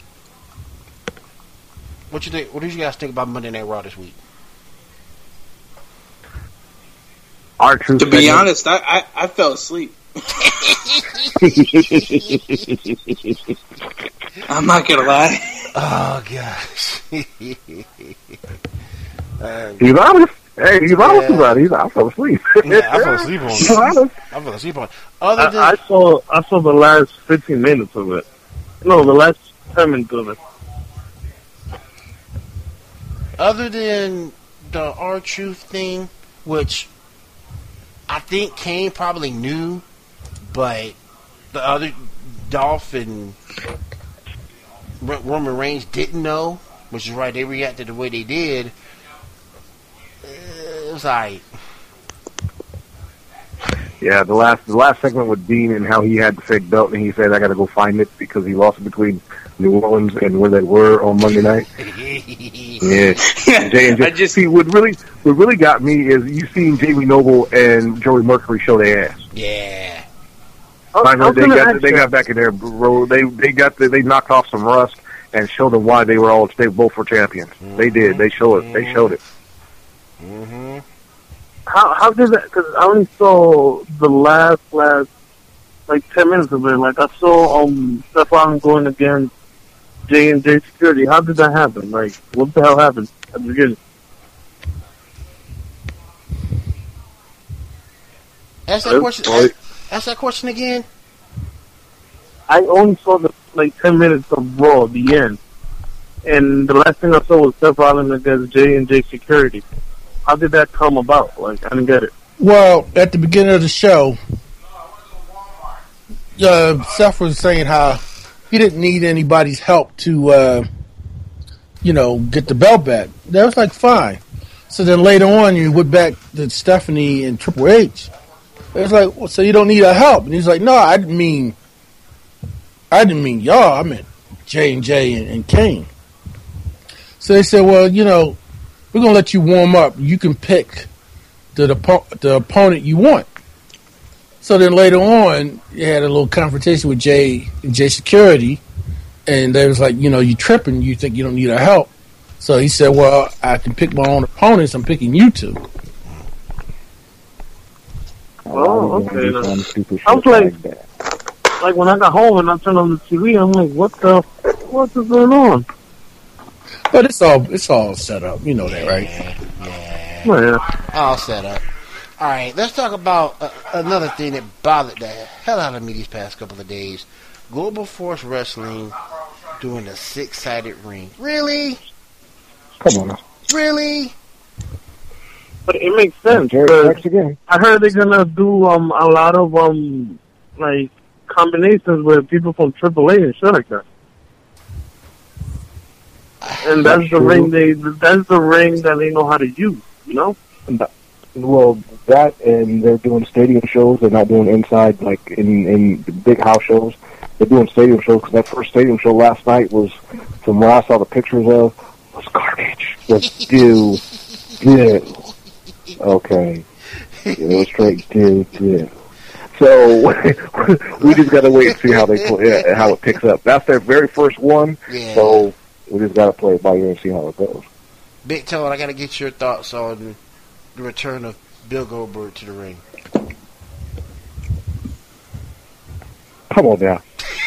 what you think? What did you guys think about Monday Night Raw this week? R-Truth To be segment. honest, I, I, I fell asleep. I'm not gonna lie. Oh gosh. uh, he's honest. Hey, he's honest yeah. about it. He's, I fell asleep. Yeah, I fell asleep on it. I fell asleep on it. Other than I, I saw, I saw the last fifteen minutes of it. No, the last ten minutes of it. Other than the R-Truth thing, which I think Kane probably knew, but the other Dolph and Roman Reigns didn't know, which is right. They reacted the way they did. It was alright. Yeah, the last the last segment with Dean and how he had the fake belt, and he said, "I got to go find it because he lost it between New Orleans and where they were on Monday night." Yeah, Jay and Jay. I just see what really what really got me is you seen Jamie Noble and Joey Mercury show their ass. Yeah. I heard they got they got back in there, bro. They they got the, they knocked off some rust and showed them why they were all they both were champions. Mm-hmm. They did. They showed it. They showed it. Mm-hmm. How how did that? Because I only saw the last last like ten minutes of it. Like I saw um Stefan going against J and J Security. How did that happen? Like what the hell happened at the beginning? Ask that question. Ask, ask that question again. I only saw the like ten minutes of Raw, the end, and the last thing I saw was Seth Rollins against J and J Security. How did that come about? Like, I didn't get it. Well, at the beginning of the show, uh, Seth was saying how he didn't need anybody's help to, uh, you know, get the belt back. That was like fine. So then later on, you went back to Stephanie and Triple H. It was like, well, so you don't need our help? And he's like, no, I didn't mean, I didn't mean y'all. I meant J and J and, and Kane. So they said, well, you know, we're going to let you warm up. You can pick the, the the opponent you want. So then later on, you had a little confrontation with Jay and Jay Security, and they was like, you know, you tripping. You think you don't need our help. So he said, well, I can pick my own opponents. I'm picking you two. Oh, okay. I was like, like when I got home and I turned on the T V, I'm like, what the, what is going on? But it's all it's all set up. You know that, right? Yeah. Oh, yeah. All set up. All right, let's talk about uh, another thing that bothered the hell out of me these past couple of days. Global Force Wrestling doing a six-sided ring. Really? Come on. Really? But it makes sense. Again. I heard they're gonna do um a lot of um like combinations with people from Triple A and shit like that. And that's, that's the true. ring they that's the ring that they know how to use, you know? Well, that and they're doing stadium shows. They're not doing inside like in in big house shows. They're doing stadium shows because that first stadium show last night was, from what I saw the pictures of, was garbage. Was do do. Okay, it was straight do do. So we just gotta wait and see how they play, how it picks up. That's their very first one. Yeah. So we just gotta play it by ear and see how it goes. Big Tone, I gotta get your thoughts on the return of Bill Goldberg to the ring. Come on now.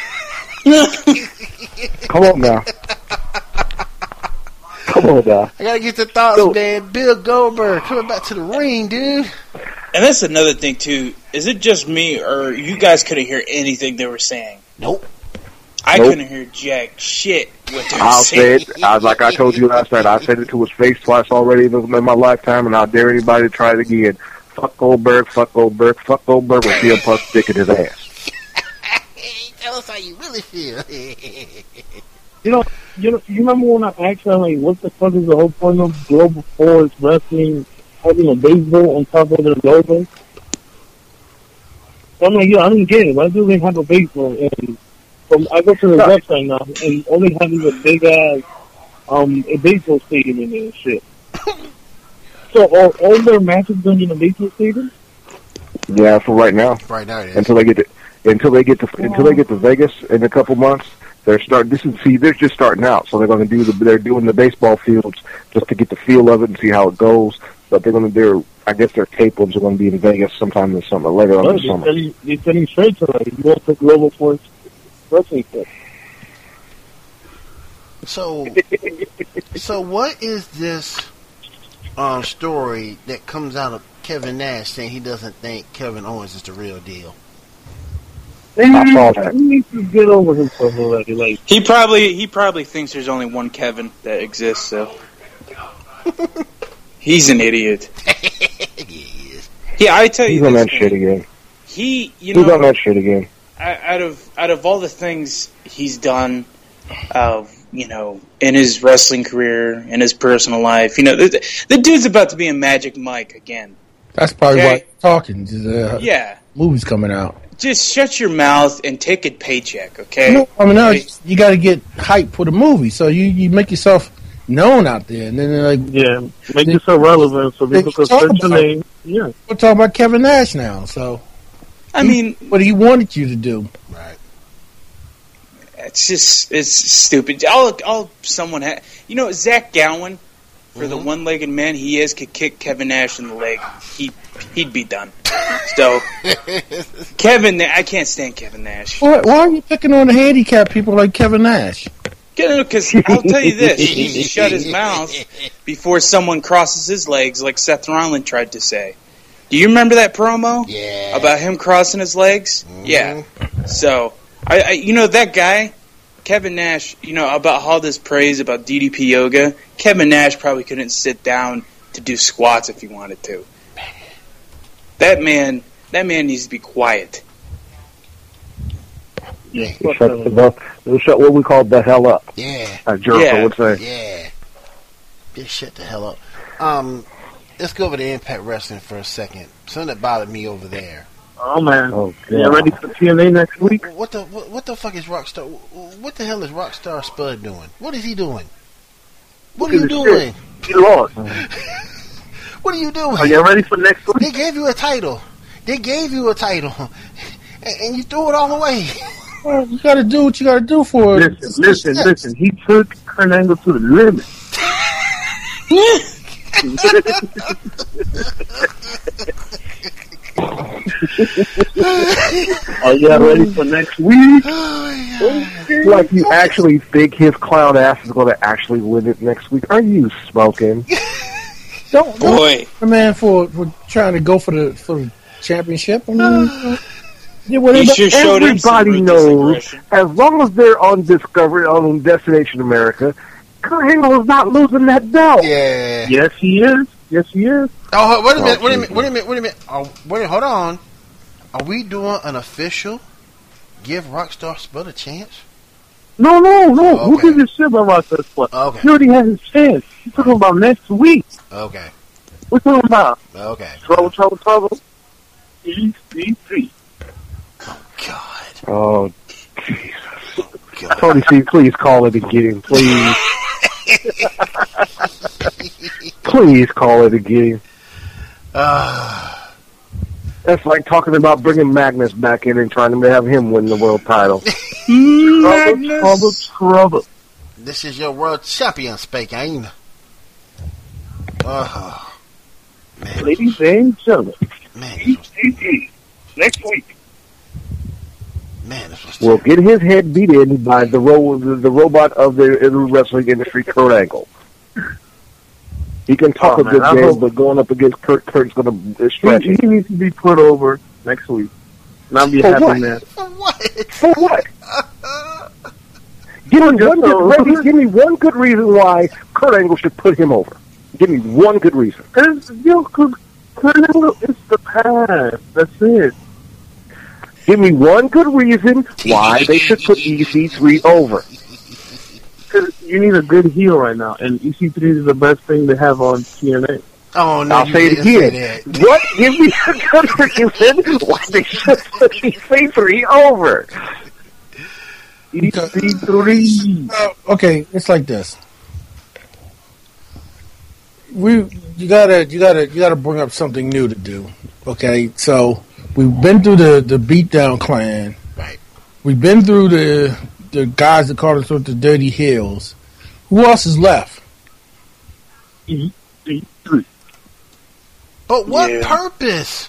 Come on now. Come on now. I gotta get the thoughts, so, man. Bill Goldberg coming back to the ring, dude. And that's another thing too. Is it just me, or you guys couldn't hear anything they were saying? Nope. I Nope. couldn't hear jack shit what they were I'll say saying. it. I, like I told you last night, I said it to his face twice already in my lifetime, and I'll dare anybody to try it again. Fuck Goldberg, fuck Goldberg, fuck Goldberg with C M Punk's dick in his ass. Tell us how you really feel. You know, you know, you remember when I asked her, like, what the fuck is the whole point of Global Force Wrestling having a baseball on top of the logo? So I'm like, yo, I don't get it. Why do they have a baseball? And from, I go to the website now, and all they have is a big ass um, a baseball stadium in there and shit. So are all their matches done in a baseball stadium? Yeah, for right now. Right now it is. Until they get to, until they get to until they get to Vegas in a couple months, they're start. This is see, they're just starting out, so they're going to do the. They're doing the baseball fields just to get the feel of it and see how it goes. But they're going to do. I guess their tape ones are going to be in Vegas sometime this summer, later on No, in the they're summer. sending, they're sending straight to like, you want to Global Force Wrestling Club. So, so what is this um, story that comes out of Kevin Nash saying he doesn't think Kevin Owens is the real deal? I saw that. He needs to get over himself already. Like, He probably he probably thinks there's only one Kevin that exists. So he's an idiot. He is. Yeah, I tell you He's on this that thing. shit again. He, you He's know, on that shit again. out of out of all the things he's done, uh, you know, in his wrestling career, in his personal life, you know, the, the dude's about to be in Magic Mike again. That's probably Okay. why he's talking. Just, uh, Yeah, Movies coming out. just shut your mouth and take a paycheck, okay? You know, I mean, now Okay? you got to get hype for the movie, so you, you make yourself known out there, and then they're like, yeah, make yourself relevant so people can Talk search your about it. name. Yeah. we're talking about Kevin Nash now. So, I mean, what he wanted you to do. Right. it's just it's stupid. All all someone ha- you know, Zach Gowen, for the one-legged man he is, could kick Kevin Nash in the leg. He he'd be done. So Kevin, Na- I can't stand Kevin Nash. Why, why are you picking on the handicapped people like Kevin Nash? Because I'll tell you this, he needs to shut his mouth before someone crosses his legs, like Seth Rollins tried to say. Do you remember that promo Yeah. about him crossing his legs? Mhm. Yeah. So, I, I, you know, that guy, Kevin Nash, you know, about all this praise about D D P yoga, Kevin Nash probably couldn't sit down to do squats if he wanted to. That man, that man needs to be quiet. Yeah. Shut the, it'll shut what we call the hell up, Yeah. as Jericho Yeah. would say. Yeah. Just shut the hell up. Um, let's go over to Impact Wrestling for a second. Something that bothered me over there. Oh, man. Oh, You God. ready for T N A next week? What the what, what the fuck is Rockstar? What the hell is Rockstar Spud doing? What is he doing? What are you Look at doing? his shit. He lost. What are you Are doing? you ready for next week? They gave you a title. They gave you a title, and, and you threw it all away. Well, you got to do what you got to do for it. Listen, listen, listen. He took Kurt Angle to the limit. Are you ready for next week? Like, you actually think his clown ass is going to actually win it next week? Are you smoking? Don't, don't Boy, the man for, for trying to go for the for the championship. I mean, yeah, what he they- sure showed him some Everybody ruthless knows, aggression. as long as they're on Discovery, on Destination America, Kurt Angle is not losing that belt. Yeah. Yes, he is. Yes, he is. Oh, wait a minute. Oh, Wait a minute. Jesus. Wait a minute. Wait a minute. Oh, wait. Hold on. Are we doing an official? Give Rockstar Spud a chance. No, no, no. Who Okay. gives a shit about Rockstar Spud? Okay. He already has his chance. He's talking about next week. Okay. We're talking about Okay. trouble, trouble, trouble. E C C. God. Oh, Jesus. God. Tony C, please call it and get him, please. Please call it and get him. Uh, That's like talking about bringing Magnus back in and trying to have him win the world title. Trouble, trouble, trouble. this is your world champion speaking. Oh, man. Ladies and gentlemen, Man, E this was, C C. Next week. man, this was Will get his head beat in by the ro- the, the robot of the, the wrestling industry, Kurt Angle. He He can talk Oh, a man, good I game, hope- but going up against Kurt, Kurt's going to stretch He, it. he needs to be put over next week. And I'll be For happy, what? man. For what? For what? Give me one good reason. Give me one good reason why Kurt Angle should put him over. Give me one good reason. Cause, you know, cause, cause it's the past. That's it. Give me one good reason why they should put E C three over. Cause you need a good heel right now, and E C three is the best thing to have on T N A. Oh, no, I'll you say it didn't say again. that. What? Give me a good reason why they should put E C three over. E C three. Uh, okay, it's like this. We you gotta you gotta you gotta bring up something new to do. Okay, so we've been through the the beatdown clan. Right. We've been through the the guys that called us with the dirty heels. Who else is left? E C three. But what Yeah. purpose?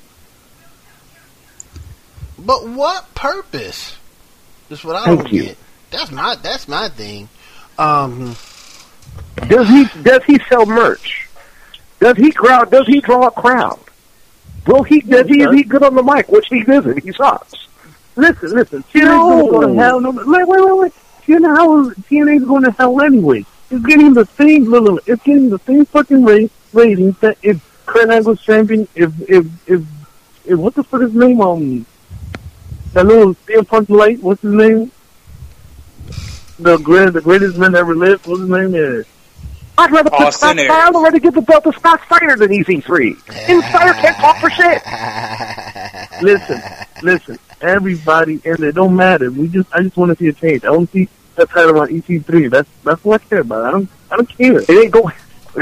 But what purpose? That's what I Thank don't you. get. That's my that's my thing. Um, Does he does he sell merch? Does he crowd? Does he draw a crowd? Will he? Does he? Is he good on the mic? Which he isn't. He sucks. Listen, listen. T N A's going to go to hell. No, wait, wait, wait, wait. T N A, T N A's going to hell anyway. It's getting the same little. It's getting the same fucking rate ratings that if Kurt Angle's champion. If if if, if what the fuck is his name? Um, that little C M Punk light. What's his name? The great, the greatest man that ever lived. What's his name? Yeah. I'd rather put Austin Scott Aries. Steiner. I'd rather give the belt to Scott Steiner than E C three. Insider can't talk for shit. Listen, listen. Everybody, and it don't matter. We just, I just want to see a change. I want to see that title on E C three. That's that's what I care about. I don't, I don't care. It ain't going.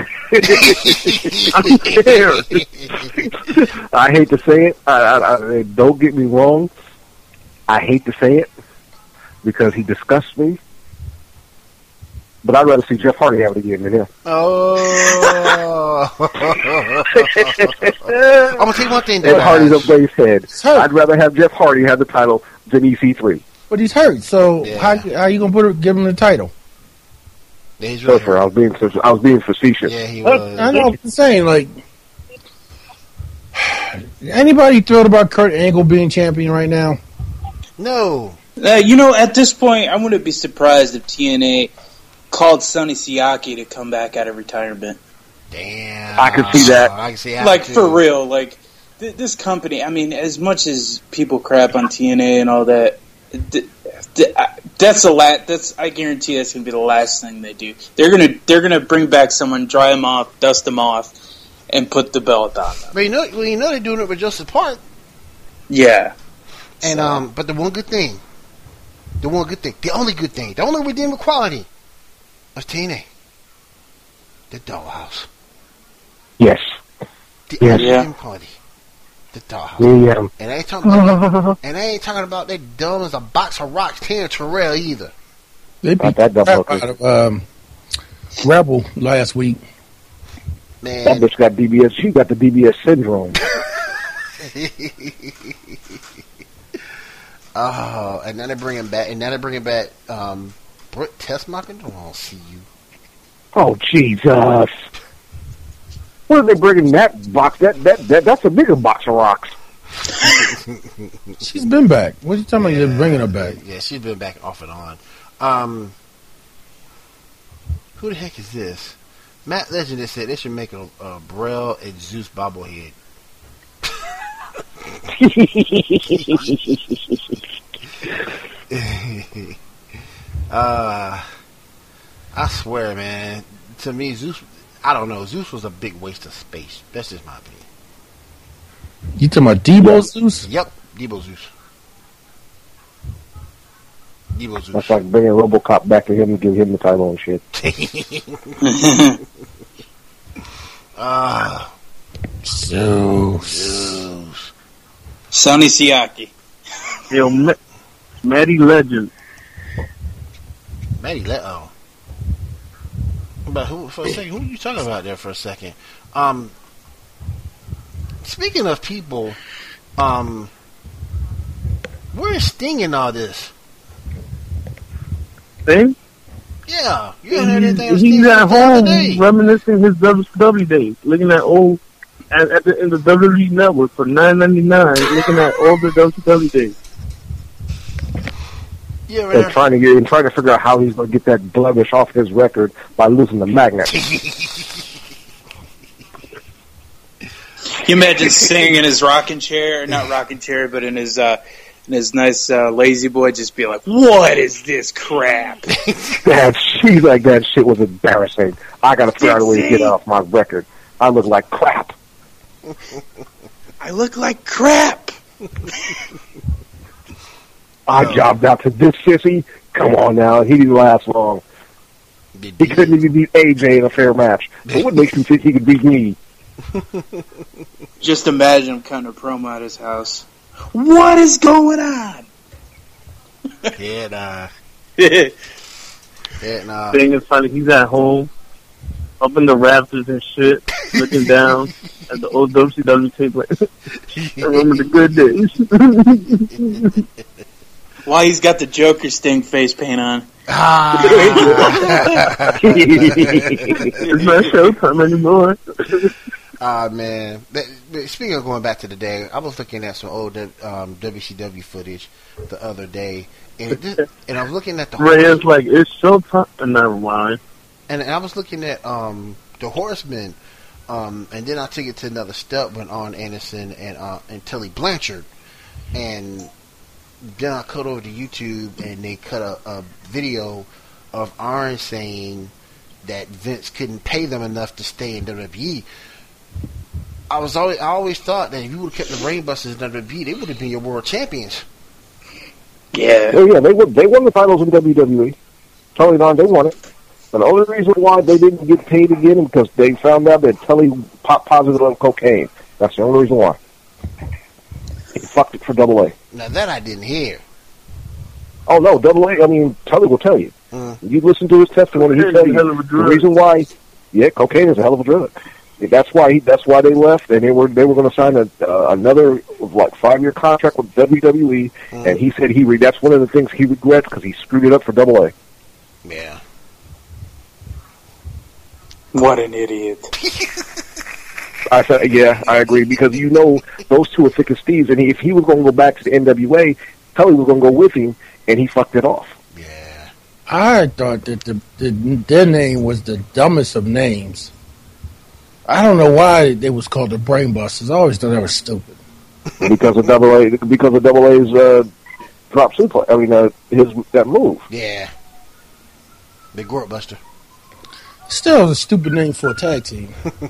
I don't care. I hate to say it. I, I, I, don't get me wrong. I hate to say it because he disgusts me. But I'd rather see Jeff Hardy have it again than him. oh. I'm gonna tell you one thing. Jeff though, Hardy's guys. a base head. hurt. I'd rather have Jeff Hardy have the title than E C three. But he's hurt. So Yeah. how how you gonna put it, give him the title? Yeah, he's really Surfer, I was being I was being facetious. Yeah, he Look, was. I know what I'm saying. Like, anybody thrilled about Kurt Angle being champion right now? No. Uh, you know, at this point, I wouldn't be surprised if T N A called Sonny Siaki to come back out of retirement. Damn. I can see that. I can see that. Like, too. for real. Like, th- this company, I mean, as much as people crap on T N A and all that, th- th- I- that's a la- That's I guarantee that's gonna be the last thing they do. They're gonna they're gonna bring back someone, dry them off, dust them off, and put the belt on them. But you know, well, you know they're doing it with Joseph Park. Yeah. And So- um, but the one good thing, the one good thing, the only good thing, the only redeeming quality of T N A, the Dollhouse. Yes. The Yes. only Yeah. redeeming quality, the Dollhouse. The, um, And I ain't talking about, and I ain't talking about that dumb as a box of rocks, Tina Terrell either. They Not beat that the dumb crap out of um, Rebel last week. that Man, bitch got D B S. She got the D B S syndrome. oh, and now they're bringing back, and now they're bringing back um, Brooke Tessmacher. I want to see you. Oh Jesus! What are they bringing that box? That that, that that's a bigger box of rocks. She's been back. What are you talking about? You're bringing her back. Yeah, she's been back off and on. Um, who the heck is this? Matt Legend has said they should make a, a Brel and Zeus bobblehead. uh, I swear, man. To me, Zeus. I don't know. Zeus was a big waste of space. That's just my opinion. You talking about Debo Zeus? Yep, Debo Zeus. Debo Zeus. That's like bringing RoboCop back to him and give him the title and shit. Ah, Zeus. Zeus. Sonny Siaki. Yo, Ma- Maddie Legend. Matty let oh. But who for a second? Who are you talking about there for a second? Um, speaking of people, um, where is Sting in all this? Thing? Yeah, you haven't heard anything. He's, he's at home reminiscing his W C W days, looking at old at, at the in the W W E Network for nine ninety nine, looking at all the W C W days. Yeah, and trying to get and trying to figure out how he's going to get that blemish off his record by losing the magnet. You imagine sitting in his rocking chair, not rocking chair, but in his uh, in his nice uh, lazy boy, just be like, "What is this crap?" That she's like that shit was embarrassing. I got to figure out a way to get it off my record. I look like crap. I look like crap. I jobbed out to this sissy. Come on now, he didn't last long. He couldn't even beat A J in a fair match. But what makes him think he could beat me? Just imagine him cutting a promo at his house. What is going on? Yeah, nah. yeah, nah. Thing is funny. He's at home, up in the rafters and shit, looking down at the old W C W tape. Like, I remember the good days. Why he's got the Joker Sting face paint on? Ah. It's not showtime anymore. Ah, uh, man. Speaking of going back to the day, I was looking at some old um, W C W footage the other day, and it just, and I was looking at the Reyes like it's showtime. Never mind. And, and I was looking at um, the Horsemen, um, and then I took it to another step when Arn Anderson and uh, and Tully Blanchard, and then I cut over to YouTube and they cut a, a video of Arn saying that Vince couldn't pay them enough to stay in W W E. I was always I always thought that if you would have kept the Brainbusters in W W E, they would have been your world champions. Yeah. Oh yeah, they won. They won the titles in W W E. Tully and Arn, they won it. And the only reason why they didn't get paid again is because they found out that Tully popped positive on cocaine. That's the only reason why. He fucked it for Double A. Now that I didn't hear. Oh no, Double A. I mean, Tully will tell you. Mm. You listen to his testimony, he'll tell you the reason why. Yeah, cocaine is a hell of a drug. That's why. He, that's why they left, and they were they were going to sign a, uh, another like five year contract with W W E. Mm. And he said he re- that's one of the things he regrets because he screwed it up for Double A. Yeah. What an idiot. I said, yeah, I agree, because you know those two are thick as thieves, and he, if he was going to go back to the N W A, Tully was going to go with him, and he fucked it off. Yeah. I thought that the, the their name was the dumbest of names. I don't know why they was called the Brainbusters. I always thought they were stupid. Because of Double A, because of Double A's uh, drop suplex. I mean, uh, his that move. Yeah. Big Gort Buster. Still a stupid name for a tag team.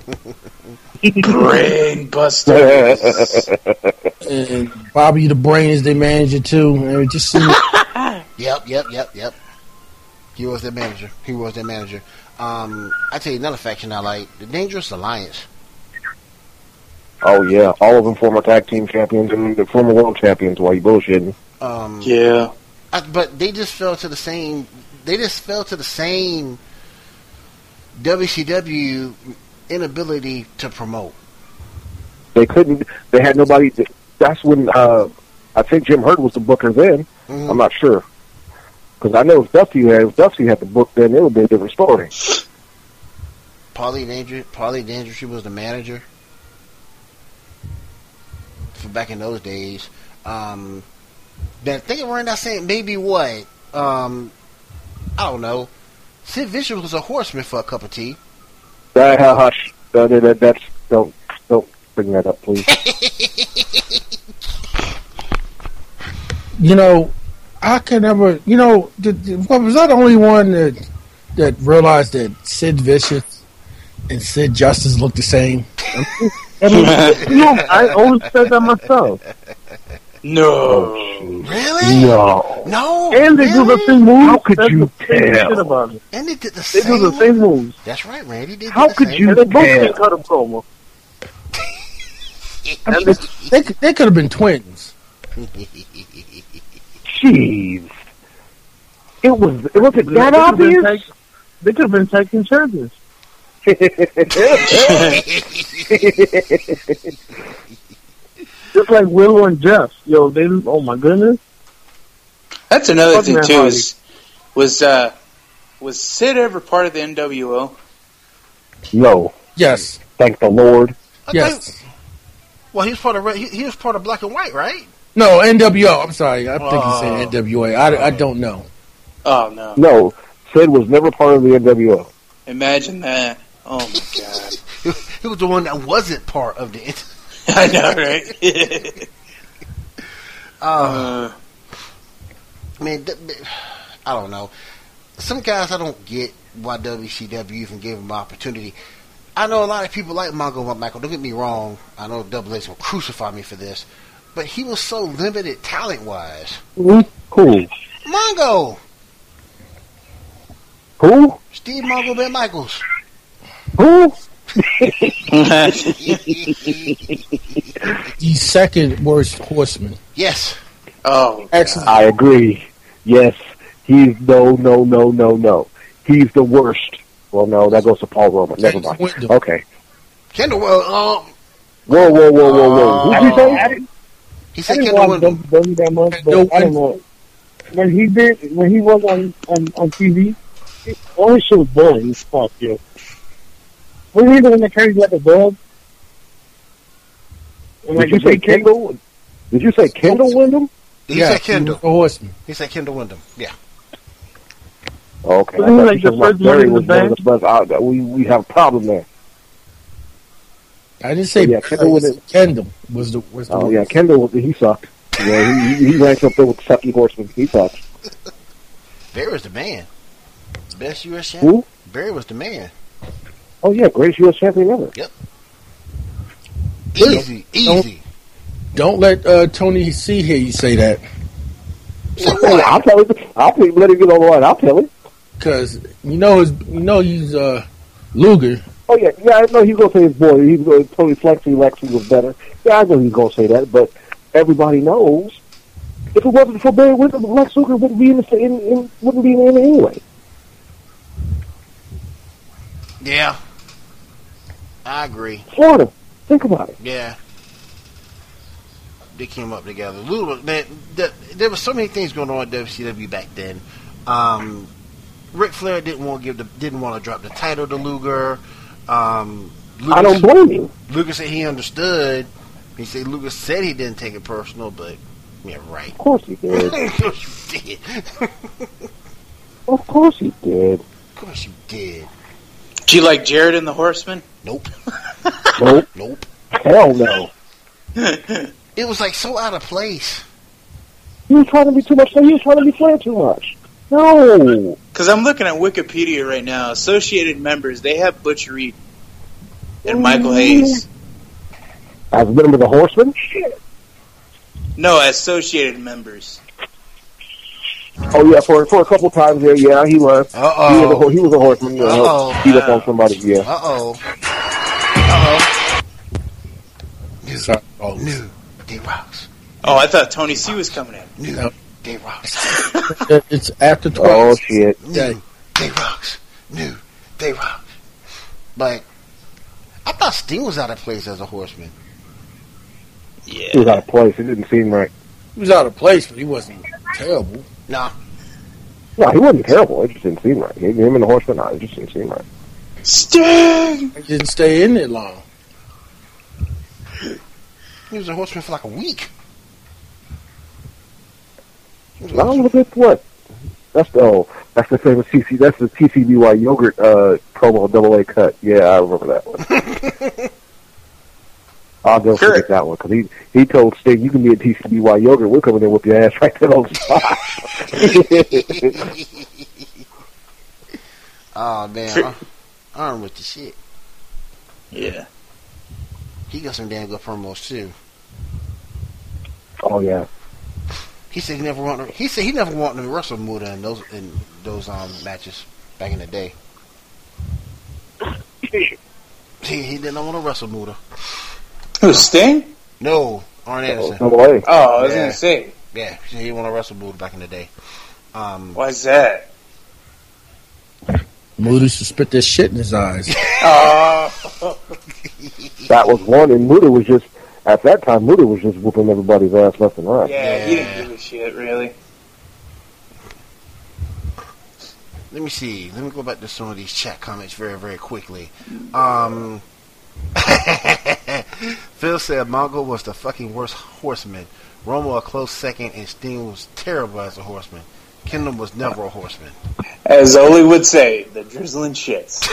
Brain Buster. And Bobby the Brain is their manager too. And it just seemed Yep, yep, yep, yep. He was their manager. He was their manager. Um, I tell you another faction I like: the Dangerous Alliance. Oh yeah, all of them former tag team champions and the former world champions. While you bullshitting. Um, yeah, I, but they just fell to the same. They just fell to the same W C W inability to promote. They couldn't. They had nobody. That's when uh, I think Jim Herd was the booker then. Mm-hmm. I'm not sure. Because I know if Dusty had, if Dusty had the book, then it would be a different story. Paulie Dangerous, Paulie Dangerous, she was the manager for back in those days. Um, then I think around that same, maybe what? Um, I don't know. Sid Vicious was a horseman for a cup of tea. Uh, hush. Uh, that, that, that's don't don't bring that up, please. You know, I can never. You know, did, did, was I the only one that that realized that Sid Vicious and Sid Justice look the same? I mean, no, I always said that myself. No, oh, really? No, no. And they really? do the same moves. How could That's you the same tell? shit about it. And they did the They same. do the same moves. That's right, Randy. Did How the could same. you And they both tell? can cut a promo. I mean, they they could have been twins. Jeez, it was it was it that They obvious? could've been tag- They could have been tag team champions. Just like Willow and Jeff. Yo, they, oh my goodness. that's another Fuck thing man, too. Hardy. Is was uh, was Sid ever part of the N W O? No. Yes. Thank the Lord. I Yes. think- well, he was part of Red- he, he was part of Black and White, right? No, N W O. I'm sorry. I think Uh, he's saying N W A. I, I don't know. Oh, no. No. Sid was never part of the N W O. Imagine that. Oh, my God. He was the one that wasn't part of the. I know, right? uh, I mean, th- th- I don't know. Some guys I don't get why W C W even gave him an opportunity. I know a lot of people like Mongo Michael. Don't get me wrong. I know Double H will crucify me for this, but he was so limited talent wise. Who? Who? Mongo, Who? Steve Mongo Ben Michaels. Who? The second worst horseman. Yes. Oh, Excellent. I agree. Yes. He's no, no, no, no, no. He's the worst. Well, no, that goes to Paul Roman. Never mind. Okay. Kendall. Well, um, Whoa, whoa, whoa, whoa, whoa. I Who'd you didn't, say? I didn't, he I said didn't Kendall watch Windham. W W E that much, Kendall but I don't know. When he did, when he was on, on, on T V, all his shit was boring as fuck, yo. Was he the one that carried like a dog? And, like, Did you the say big kick? Kendall? Did you say Kendall Windham? He yeah, said Kendall. he was a horseman. He said Kendall Windham. Yeah. Okay. Wasn't he I thought like you the were first talking about one in Barry the was one of the best. I, we, we have a problem there. I didn't say Yeah, Kendall Kendall. was Kendall was the was the Oh, worst. yeah, Kendall, he sucked. Yeah, he, he, he ranks up there with Sucky Horseman. He sucked. Barry was the man. Best U S champion. Who? Barry was the man. Oh, yeah, greatest U S champion ever. Easy, easy. Don't let uh, Tony C hear you say that, Well, I'll tell him. I'll tell him, let him get on the line. I'll tell him. because you know his, you know he's uh, Luger. Oh, yeah, yeah, I know he's going to say his boy. He's going to Tony Flexi Lexi was better. Yeah, I know he's going to say that, but everybody knows if it wasn't for Barry Windham, Lex Luger wouldn't be in the in, in, wouldn't be in it anyway. Yeah. I agree. Florida, think about it. Yeah. They came up together. Luger, man, the, there were so many things going on at W C W back then. Um, Ric Flair didn't want to give the didn't want to drop the title to Luger. Um, Luger I don't blame you. Luger said he understood. He said Luger said he didn't take it personal, but yeah, right. Of course he did. Of course you did. Of course he did. Of course you did. do you like Jared and the Horseman? Nope. Nope. Nope. Hell no. It was like so out of place. He was trying to be too much. He was trying to be Flair too much. No. Because I'm looking at Wikipedia right now. Associated members, they have Butch Reed and Michael Hayes. As a member of the Horsemen? No, associated members. Oh, yeah, for for a couple times there, yeah, he was. Uh-oh. He was a, ho- he was a Horseman. You know, Uh-oh. beat up on somebody, yeah. Uh-oh. Uh-oh. Sorry. Oh, New Day Rocks. Oh, I thought Tony C was coming in. New No. Day Rocks. it's after Oh, twelve. shit. New Yeah. Day Rocks. New Day Rocks. Like, I thought Sting was out of place as a horseman. He was out of place. It didn't seem right. He was out of place, but he wasn't terrible. Nah. No, he wasn't terrible. It just didn't seem right. Him and the Horseman, no, it just didn't seem right. Sting! He didn't stay in there long. He was a horseman for like a week. He was a No, horseman. look at what? That's the oh, that's the famous T C. That's the T C B Y yogurt uh, promo double A cut. Yeah, I remember that one. I'll never Sure. forget that one because he he told Sting, "You can be a T C B Y yogurt. We're coming in with your ass right there on the spot." Oh, man. Sure. I, I'm with the shit. Yeah. He got some damn good promos, too. Oh yeah. He said he never wanted. He said he never wanted to wrestle Muda in those in those um matches back in the day. He he didn't want to wrestle Muda. Who, Sting? No, Arn Anderson. Double A. Oh, I was Yeah. going to say. Yeah, he didn't want to wrestle Muda back in the day. Um, Why's that? Moody should spit that shit in his eyes. Oh. That was one, and Muda was just at that time. Muda was just whooping everybody's ass left and right. Yeah, he Yeah. didn't give a shit, really. let me see. Let me go back to some of these chat comments very, very quickly. Um, Phil said Mongo was the fucking worst horseman. Romo a close second, and Sting was terrible as a horseman. Kendall was never a horseman. As Oli would say, the drizzling shits.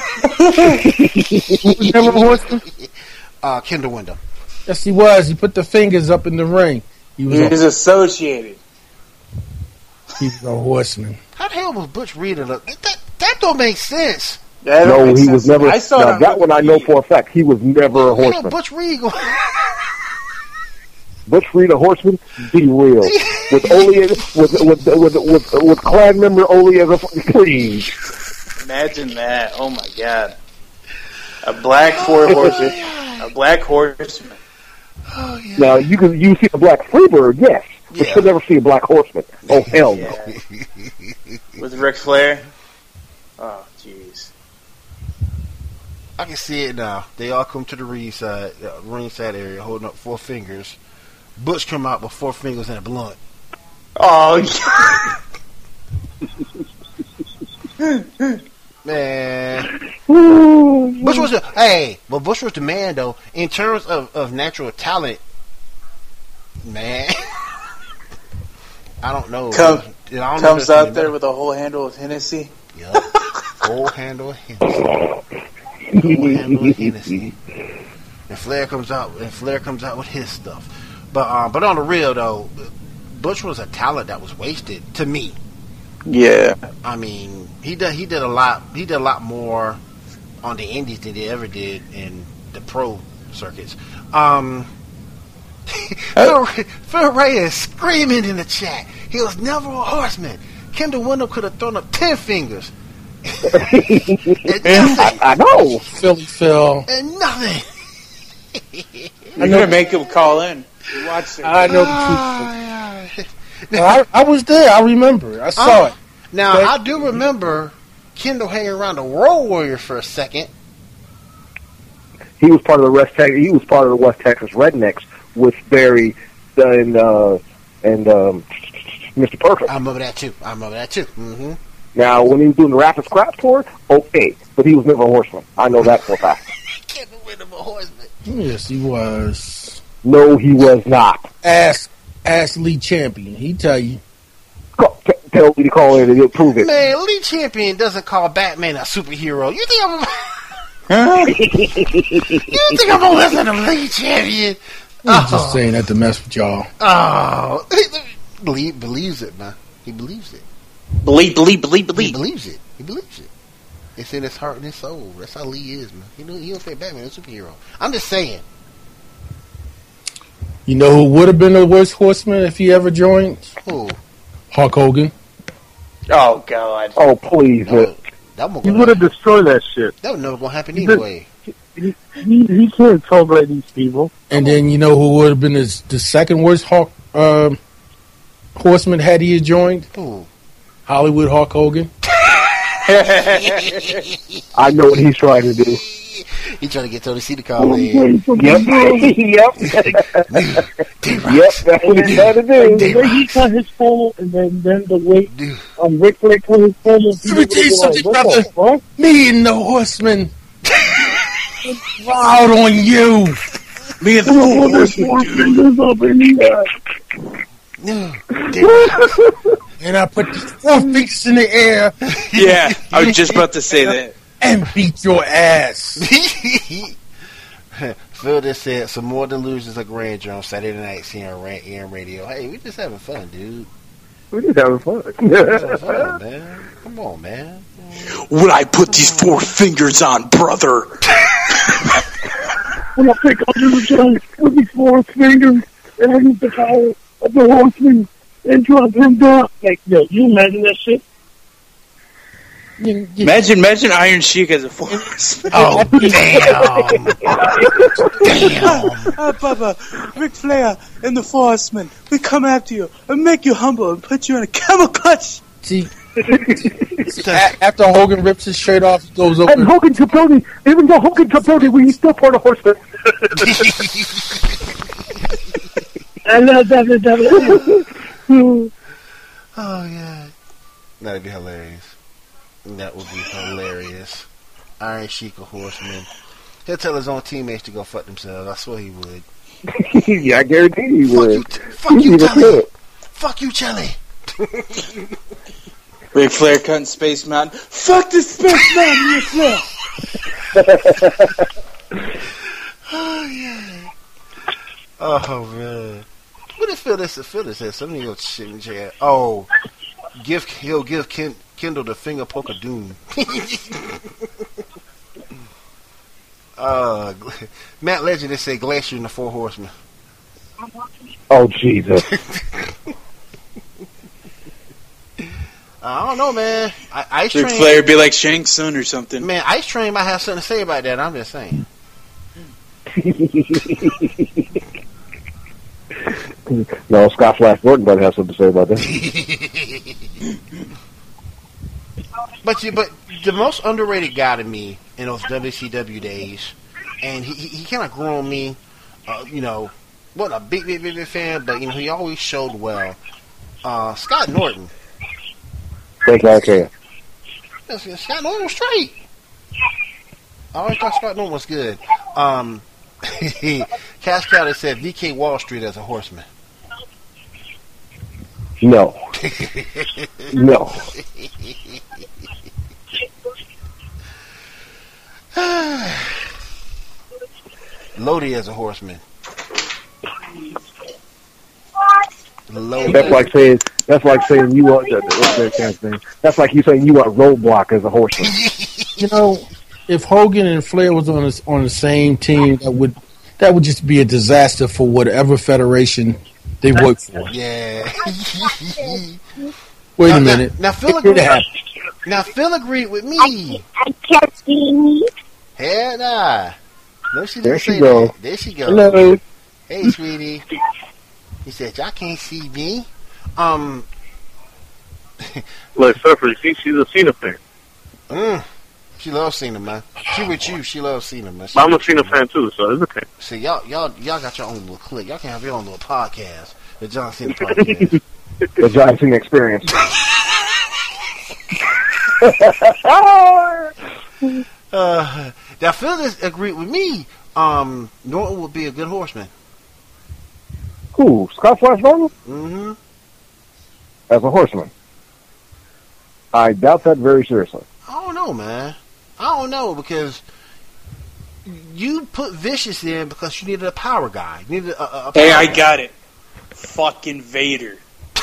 Who was never a horseman? Uh, Kendall Windham. Yes, he was. He put the fingers up in the ring. He was, He a, was associated. he was a horseman. How the hell was Butch Reed? A, that, that don't make sense. That don't No, make he sense. was never. I saw Now, it that one I know for a fact. He was never a Hell, horseman. Butch Reed going. Butch Reed, a horseman? Be real. With Ole, with with with with, with clan member Ole as a please. Imagine that. Oh my god. A black four horseman. A black horseman. Oh, yeah. Now you can you see a black freebird, yes, but Yeah. you'll never see a black horseman. Oh hell no. Yeah. With Ric Flair. Oh jeez. I can see it now. They all come to the ringside, uh, ringside area, holding up four fingers. Butch come out with four fingers and a blunt. Oh Man, Bush was the hey, but Bush was the man though. In terms of, of natural talent, man, I don't know. Come, I don't know if comes there's out any there better. with a whole handle of Hennessy. Yep. Whole handle of Hennessy. Whole handle of Hennessy. And Flair comes out. And Flair comes out with his stuff. But uh, but on the real though, Bush was a talent that was wasted to me. Yeah. I mean, he did he did a lot. He did a lot more on the indies than he ever did in the pro circuits. Um, Phil, Phil Ray is screaming in the chat. He was never a horseman. Kendall Windham could have thrown up ten fingers. and nothing. I know. Philly Phil. And nothing. You're gonna make him call in. You watch it. I know Ah, the truth. I, I was there. I remember. I saw Uh, it. Now, Okay. I do remember Kendall hanging around the Road Warriors for a second. He was part of the West Texas. He was part of the West Texas Rednecks with Barry and uh, and um, Mister Perfect. I remember that too. I remember that too. Mm-hmm. Now, when he was doing the Rapid Scrap tour, okay, but he was never a horseman. I know that for a fact. Kendall Windham a horseman. Yes, he was. No, he was not. Ask, ask Lee Champion. He tell you. Call, t- tell me to call in and prove it. Man, Lee Champion doesn't call Batman a superhero. You think I'm? you think I'm gonna listen to Lee Champion? I'm just saying that to mess with y'all. Oh, Lee believes it, man. He believes it. Believe, believe, believe, He believe. believes it. He believes it. It's in his heart and his soul. That's how Lee is, man. He don't, he don't say Batman is a superhero. I'm just saying. You know who would have been the worst horseman if he ever joined? Oh, Hulk Hogan. Oh god. Oh, please. no, Uh, that was He gonna, would have destroyed that shit. that was never gonna happen He anyway. He, he, he can't tolerate these people. And then you know who would have been his, the second worst Hulk um, horseman had he joined? Ooh. Hollywood Hulk Hogan. I know what he's trying to do. He trying to get Tony C to call in. Yep. yep. Yep. That's what he's trying to do. The way he cut his promo, and then, then the way um, Ric Flair cut his promo, Let me tell you something, like, what brother. the fuck? Me and the horseman. Proud on you. Me and the Four fingers up in the air. No, damn. And I put these four fingers in the air Yeah, I was just about to say that. and beat your ass. Phil just said some more delusions of grandeur on Saturday nights here on Rant E M Radio. Hey, we just having fun, dude. We're just having fun. Just having fun, man. Come on, man. Would I put these four fingers on, brother? When I pick up the giant with these four fingers and I use the power of the horseman and drop him down. Like, yo, you imagine that shit? You- you- Imagine, imagine Iron Sheik as a force. Oh, damn. Damn. Ah, Bubba, Ric Flair and the Horsemen, we come after you and make you humble and put you in a camel clutch. See, a- after Hogan rips his shirt off, he goes over. And Hogan Capote, even though Hogan Capote, we he's still part of horseman. I love that. that, Oh, yeah. That'd be hilarious. That would be hilarious. Iron Sheik, a horseman. He'll tell his own teammates to go fuck themselves. I swear he would. Yeah, I guarantee he Fuck would. you, fuck you, Charlie. Fuck you, Charlie. Ric Flair cutting Space Mountain. Fuck the Space Mountain yourself. Oh yeah. Oh man. What did Phil this? Phil this said something else shit in chat. Oh, give he'll give Ken, Kendall the finger poke of doom. uh, Matt Legend they say Glacier in the Four Horsemen. Oh Jesus. I don't know, man. I, Ice Ric Train. Flair be like Shang Tsung or something. Man, Ice Train might have something to say about that. I'm just saying. No, Scott Flash Gordon doesn't have something to say about that. But you, but the most underrated guy to me in those W C W days, and he he, he kind of grew on me. Uh, you know, wasn't a big, big, big, big fan, but you know he always showed well. Uh, Scott Norton. Thank you, I can. Scott Norton was straight. I always thought Scott Norton was good. Um, Cash Cow said V K Wall Street as a horseman. No. No. Lodi as a horseman. Lodi. That's like saying that's like saying you want what's that kind of thing? That's like you saying you want Roadblock as a horseman. You know, if Hogan and Flair was on this, on the same team, that would that would just be a disaster for whatever federation they work for. Yeah. Wait now, a minute. Now, now Phil It could agreed. happen. Now Phil agreed with me. I can't see me. Hell nah. No, she didn't There she say go. that. There she go. Hello. Hey, sweetie. He said, y'all can't see me. Um. Like, Surfer, she, she's a Cena fan. Mm, she loves Cena, man. She with you. She loves Cena, man. She I'm a with you, Cena man. fan, too, so it's okay. See, y'all, y'all, y'all got your own little clique. Y'all can have your own little podcast. The John Cena podcast. The John Cena experience. uh, now, Phil just agreed with me. Um, Norton would be a good horseman. Who? Scott Flash Gordon? Mm-hmm. As a horseman. I doubt that very seriously. I don't know, man. I don't know because you put Vicious in because you needed a power guy. You needed a, a, a Hey, power I guy. got it. Fucking Vader.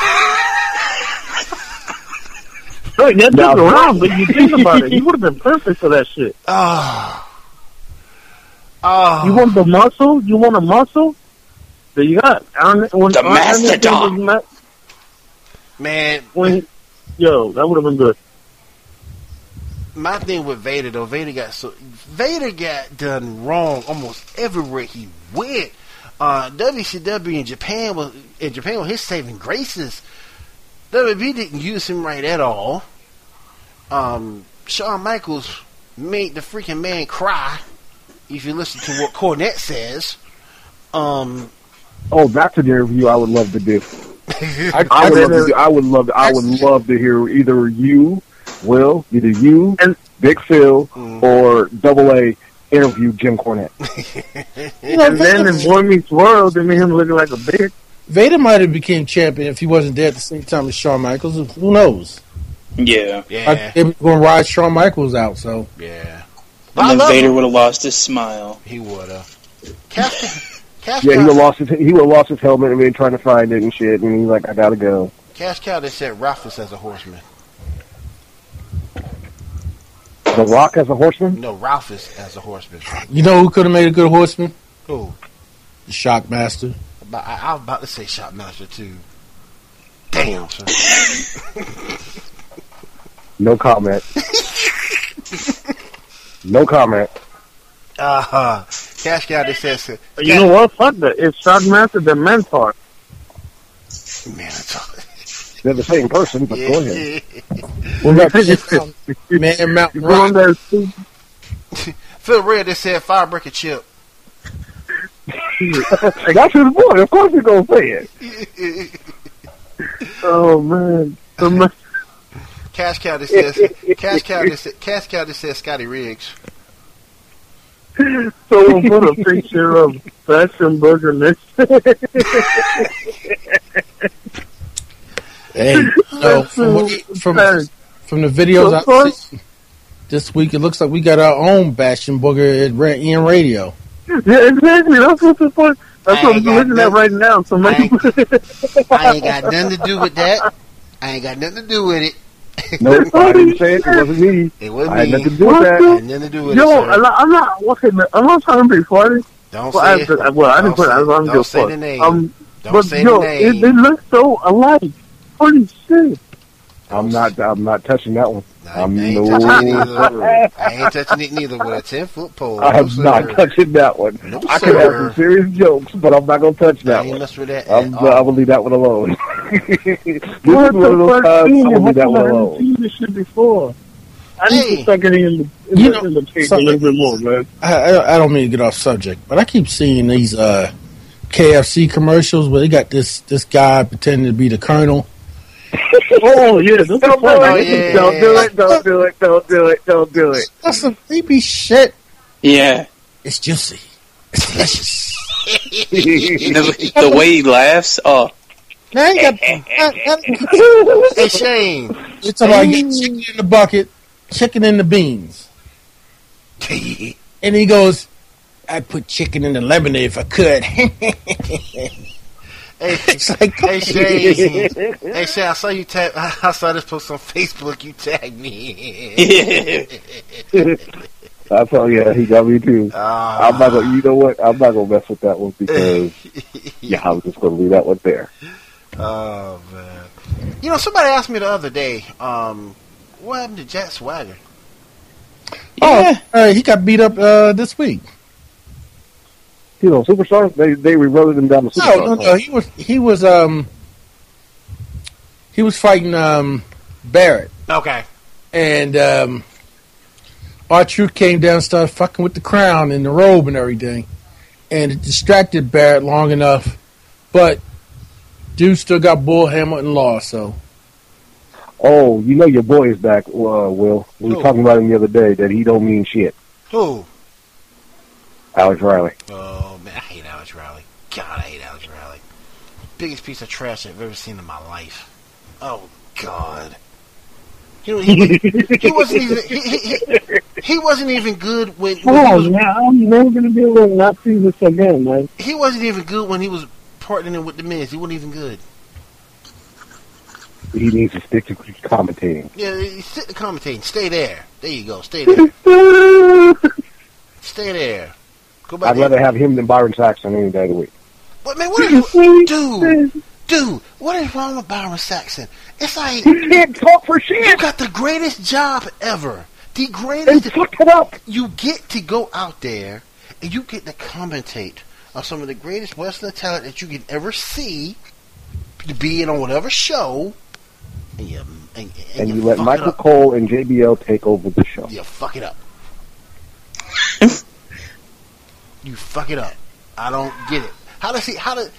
Hey, that Now, took around, but you think about it, he would have been perfect for that shit. Oh. Oh. You want the muscle? You want a muscle? There you got. Arn, when, The Arn Mastodon. Anderson was ma- Man, When he, yo, that would have been good. my thing with Vader though, Vader got so Vader got done wrong almost everywhere he went. Uh, W C W in Japan was in Japan was his saving graces. W W E didn't use him right at all. Um, Shawn Michaels made the freaking man cry. If you listen to what Cornette says, um, Oh, that's an interview I would love to do. I, I I, would love to. better, Do, I would love. I would love to hear either you, Will, either you, And- Big Phil, Mm. or Double A interview Jim Cornette. you know, And then Vader, in Boy Meets World, they made him looking like a bitch. Vader might have became champion if he wasn't there at the same time as Shawn Michaels. Who knows? Yeah. yeah, Like, they were going to ride Shawn Michaels out. So yeah. But I And then love Vader him. would have lost his smile. He would have. Cash, Cash Yeah, he Cow- would have lost his. He would have lost his helmet and been trying to find it and shit. And he's like, I gotta go. Cash Cow that said Ralphus as a horseman. The Rock as a horseman. No, Ralphus as a horseman. you know who could have made a good horseman? Who? The Shockmaster. But I, I was about to say Shopmaster too. Damn, son. No comment. No comment. Uh-huh. Cash Cow that says, You know what? Fuck that. It's Shockmaster the mentor. man, it's all- They're the same person, but go ahead. We got Man Mountain You go on Rock. there, see? Phil Red that said Firebreaker Chip. That's his boy. Of course he's gonna say it. Oh, man. The ma- Cash Cow that says Cash Cow that says, Cash Cow that says Scotty Riggs. Someone put a picture of Bastion Burger next to it. Hey, so from, what, from, from the videos I've seen this week, it looks like we got our own Bastion Booger at Rant E M Radio. Yeah, exactly. That's what's the point. That's what I'm looking at right now. So I ain't, I ain't got nothing to do with that. I ain't got nothing to do with it. No, I didn't say it. It wasn't me. It wasn't I had me. nothing to do with that. I had nothing to do with Yo, it. Yo, I'm not. Okay, I'm not trying to be funny. Don't well, say I, it. Well, I didn't Don't put. say, I'm don't just say fuck. the name. Um, don't but say yo, the name. It, they look so alike. Holy shit! I'm not. I'm not touching that one. I, I'm I ain't no. touching it neither. I ain't touching it neither with a ten foot pole. I'm no, not sir. touching that one. No, I sir. could have some serious jokes, but I'm not gonna touch I that ain't one. mess with that. I'm, at I'm all. gonna leave that one alone. This is What one of the those fuck? times I'm gonna leave that I one haven't alone. seen this shit before. I need Hey. to start getting in the, in You the, know, in the tape a so- little bit more, man. I, I, I don't mean to get off subject, but I keep seeing these uh, K F C commercials where they got this this guy pretending to be the Colonel. Oh yeah, this is Don't do funny. Oh, it. yeah. Don't do it. Don't do it. Don't do it. Don't do it. That's some creepy shit. Yeah. It's juicy. It's delicious. The, the way he laughs. Oh, Now I ain't got. Hey Shane. It's like chicken in the bucket, chicken in the beans, and he goes, "I'd put chicken in the lemonade if I could." Hey, It's like, hey Shane. Hey Shane, I saw you tag. I saw this post on Facebook. You tagged me. I thought, yeah, he got me too. Uh, I'm not gonna. You know what? I'm not gonna mess with that one because yeah, I'm just gonna leave that one there. Oh man. You know, somebody asked me the other day. Um, what happened to Jack Swagger? oh, uh, he got beat up uh, this week. You know, superstars. They they rerouted him down the No, superstars. no, no. He was he was um he was fighting um Barrett, Okay. and um, R-Truth came down and started fucking with the crown and the robe and everything, and it distracted Barrett long enough, but dude still got bullhammered and lost. So Oh, you know your boy is back, uh, Will. We were Who? talking about him the other day that he don't mean shit. Who? Alex Riley. Oh man, I hate Alex Riley. God, I hate Alex Riley. Biggest piece of trash I've ever seen in my life. Oh God. You know, he, he wasn't even he, he, he, he wasn't even good when, when he Oh was, man, I'm never gonna be able to not see this again, man. he wasn't even good when he was partnering with the Miz. He wasn't even good. He needs to stick to commentating. Yeah, he sit commentating. Stay there. There you go. Stay there. Stay there. Go back. I'd there. rather have him than Byron Saxon any day of the week. What man? What is dude? Dude, what is wrong with Byron Saxon? It's like He can't talk for you shit got the greatest job ever. The and greatest. fuck it up. You get to go out there and you get to commentate on some of the greatest wrestling talent that you can ever see, to be in on whatever show, and you and, and, And you, you let fuck it Michael up. Cole and J B L take over the show. You fuck it up. You fuck it up. I don't get it. How does he? How does?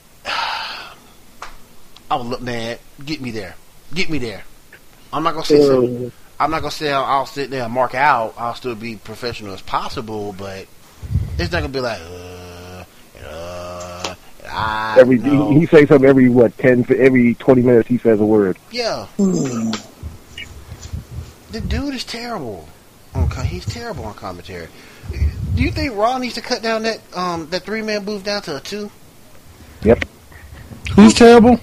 I would look, man. Get me there. Get me there. I'm not gonna say. something. I'm not gonna say I'll, I'll sit there and mark out. I'll still be professional as possible, but it's not gonna be like. Uh, uh, I Every know. he, he says something every what ten every twenty minutes. He says a word. Yeah. The dude is terrible. On co- he's terrible on commentary. Do you think Raw needs to cut down that um that three man booth down to a two? Yep, who's terrible?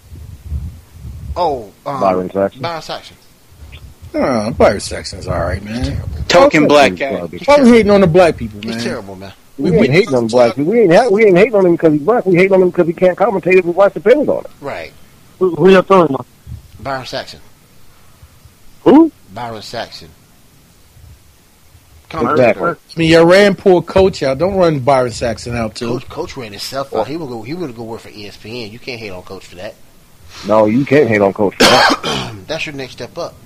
Oh, um, Byron Saxon. Byron Saxon. Oh, Byron Saxon's all right, man. token black He's guy. garbage. Why we hating on the black people, He's man? terrible, man. We ain't hating on black. We ain't ha- we ain't hating on him because he's black. We hating on him because he can't commentate if his wife depends on it. Right. Who, who you talking about? Byron Saxon. Who? Byron Saxon. Exactly. I mean, you ran poor coach out. Don't run Byron Saxon out too. Coach, Coach ran himself out. He would go. He would go work for E S P N. You can't hate on Coach for that. No, you can't hate on Coach for that. That's your next step up.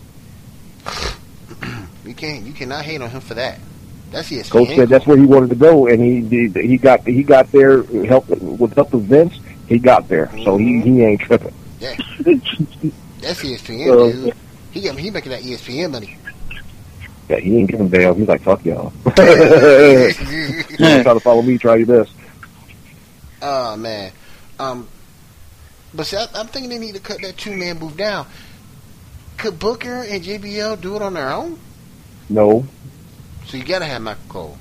You can't. You cannot hate on him for that. That's E S P N. Coach said that's where he wanted to go, and he did, he got he got there help with help of Vince. He got there, so he he ain't tripping. Yeah. That's E S P N, So- dude. He got he making that E S P N money. Yeah, he ain't giving bail. He's like, fuck y'all. You try to follow me, try your best. Oh, man. Um, but see, I, I'm thinking they need to cut that two-man booth down. Could Booker and J B L do it on their own? No. So you got to have Michael Cole.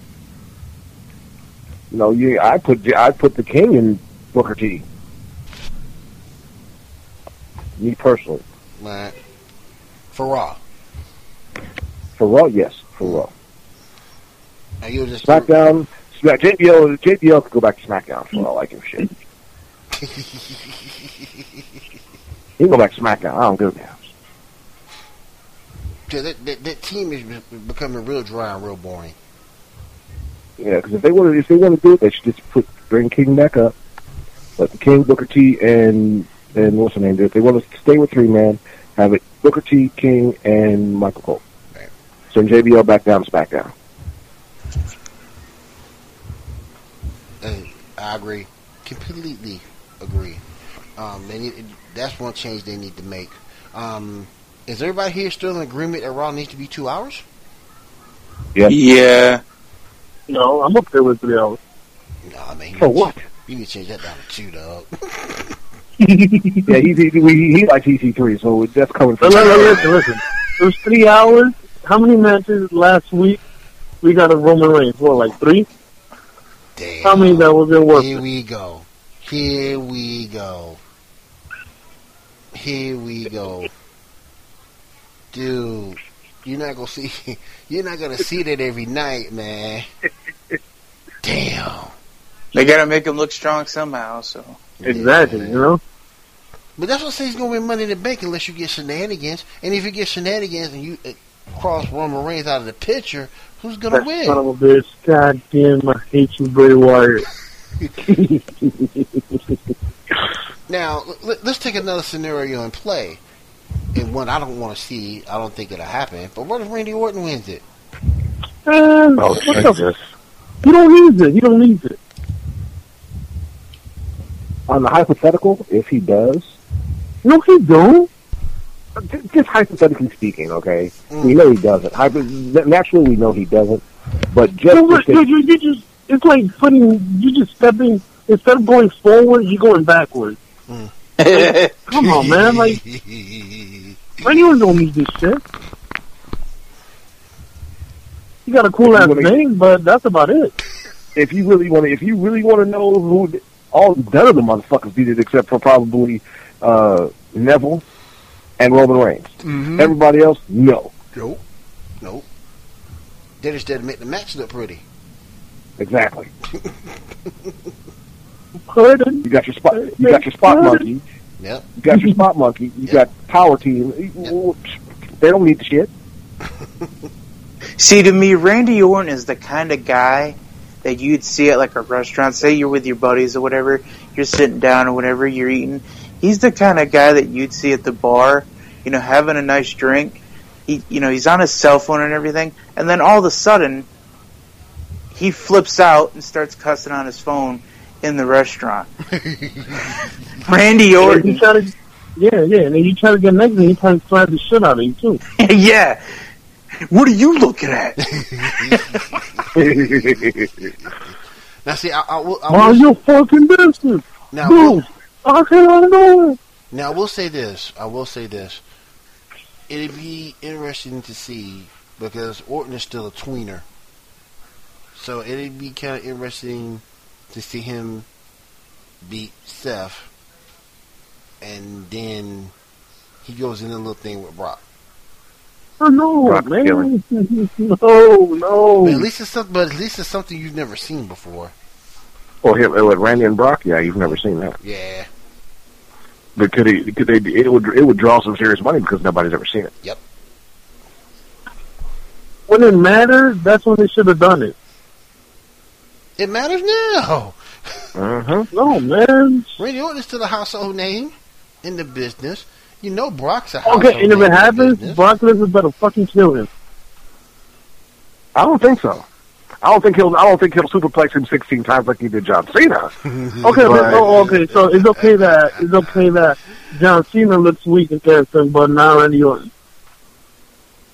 No, you. I put I put the King in Booker T. Me personally. Right. For Raw. For Raw, yes. For Raw. Are you just SmackDown, Smack, J B L, J B L could go back to SmackDown for all I give a shit. He can go back to SmackDown. I don't give a damn. That, that, that team is becoming real dry and real boring. Yeah, because if they want to, if they want to do it, they should just put bring King back up. Let the King, Booker T, and and what's the name? If they want to stay with three man, have it Booker T, King, and Michael Cole. Right. Send J B L back down to SmackDown. Uh, I agree, completely agree. Um, they need, that's one change they need to make. Um, is everybody here still in agreement that Raw needs to be two hours? Yeah. Yeah. No, I'm up there with three hours. No, I mean, For what? You need to change that down to two, dog. Yeah, he he, he, he likes E C three, so that's coming from. Listen, listen, listen. It was three hours. How many matches last week? We got a Roman Reigns. What, like three? Damn. How many that was it worth? Here we go. Here we go. Here we go. Dude, you're not gonna see. You're not gonna see that every night, man. Damn. They gotta make him look strong somehow, so. Exactly, Yeah. you know? But that's what says he's gonna win Money in the Bank unless you get shenanigans. And if you get shenanigans and you uh, cross Roman Reigns out of the picture, who's gonna That win? son of a bitch. God damn, I hate you, Bray Wyatt. Now, l- let's take another scenario and play. And one I don't want to see, I don't think it'll happen. But what if Randy Orton wins it? Man, Oh, what the Jesus. You don't need it. You don't need it. On the hypothetical, if he does, No, he don't. just, just hypothetically speaking, okay, Mm. we know he doesn't. Hypo- naturally, we know he doesn't. But just So to what, say- you, you, you just, it's like putting, you just stepping, instead of going forward, you're going backwards. Come on, man. Like, Randy Orton don't need this shit. He got a cool ass If you wanna- name, but that's about it. if you really want to, if you really want to know who, all none of the motherfuckers did it except for probably uh, Neville and Roman Reigns. Mm-hmm. Everybody else, no. Nope. Nope. They just didn't make the match look pretty. Exactly. Pardon? You got your spot. You got your spot monkey. Yep. You got your spot monkey. You Yep. got power team. They don't need the shit. See, to me, Randy Orton is the kind of guy that you'd see at like a restaurant. Say you're with your buddies or whatever, you're sitting down or whatever, you're eating. He's the kind of guy that you'd see at the bar, you know, having a nice drink. He, you know, he's on his cell phone and everything, and then all of a sudden, he flips out and starts cussing on his phone in the restaurant. Randy You Orton, try to, yeah, yeah, and then you try to get next to him, he tries to slap the shit out of you, too. yeah. What are you looking at? Now, see, I, I will. I Mind will your fucking business. now, Dude, I can't know it. now, I will say this. I will say this. It'd be interesting to see because Orton is still a tweener. So it'd be kind of interesting to see him beat Seth, and then he goes in a little thing with Brock. Oh, no, Brock's man. killing. No, no. But at least it's something. But at least it's something you've never seen before. Or him with Randy and Brock. Yeah, you've never seen that. Yeah. But could he? Could they? It would. It would draw some serious money because nobody's ever seen it. Yep. When it matters, that's when they should have done it. It matters now. Uh-huh. No, man. Randy Orton is still a household name in the business. You know Brock's a household Okay, and if name it in the happens, business. Brock Lesnar better fucking kill him. I don't think so. I don't think he'll. I don't think he'll superplex him sixteen times like he did John Cena. Okay, But- but, oh, okay, so it's okay that it's okay that John Cena looks weak in comparison, but not Randy Orton.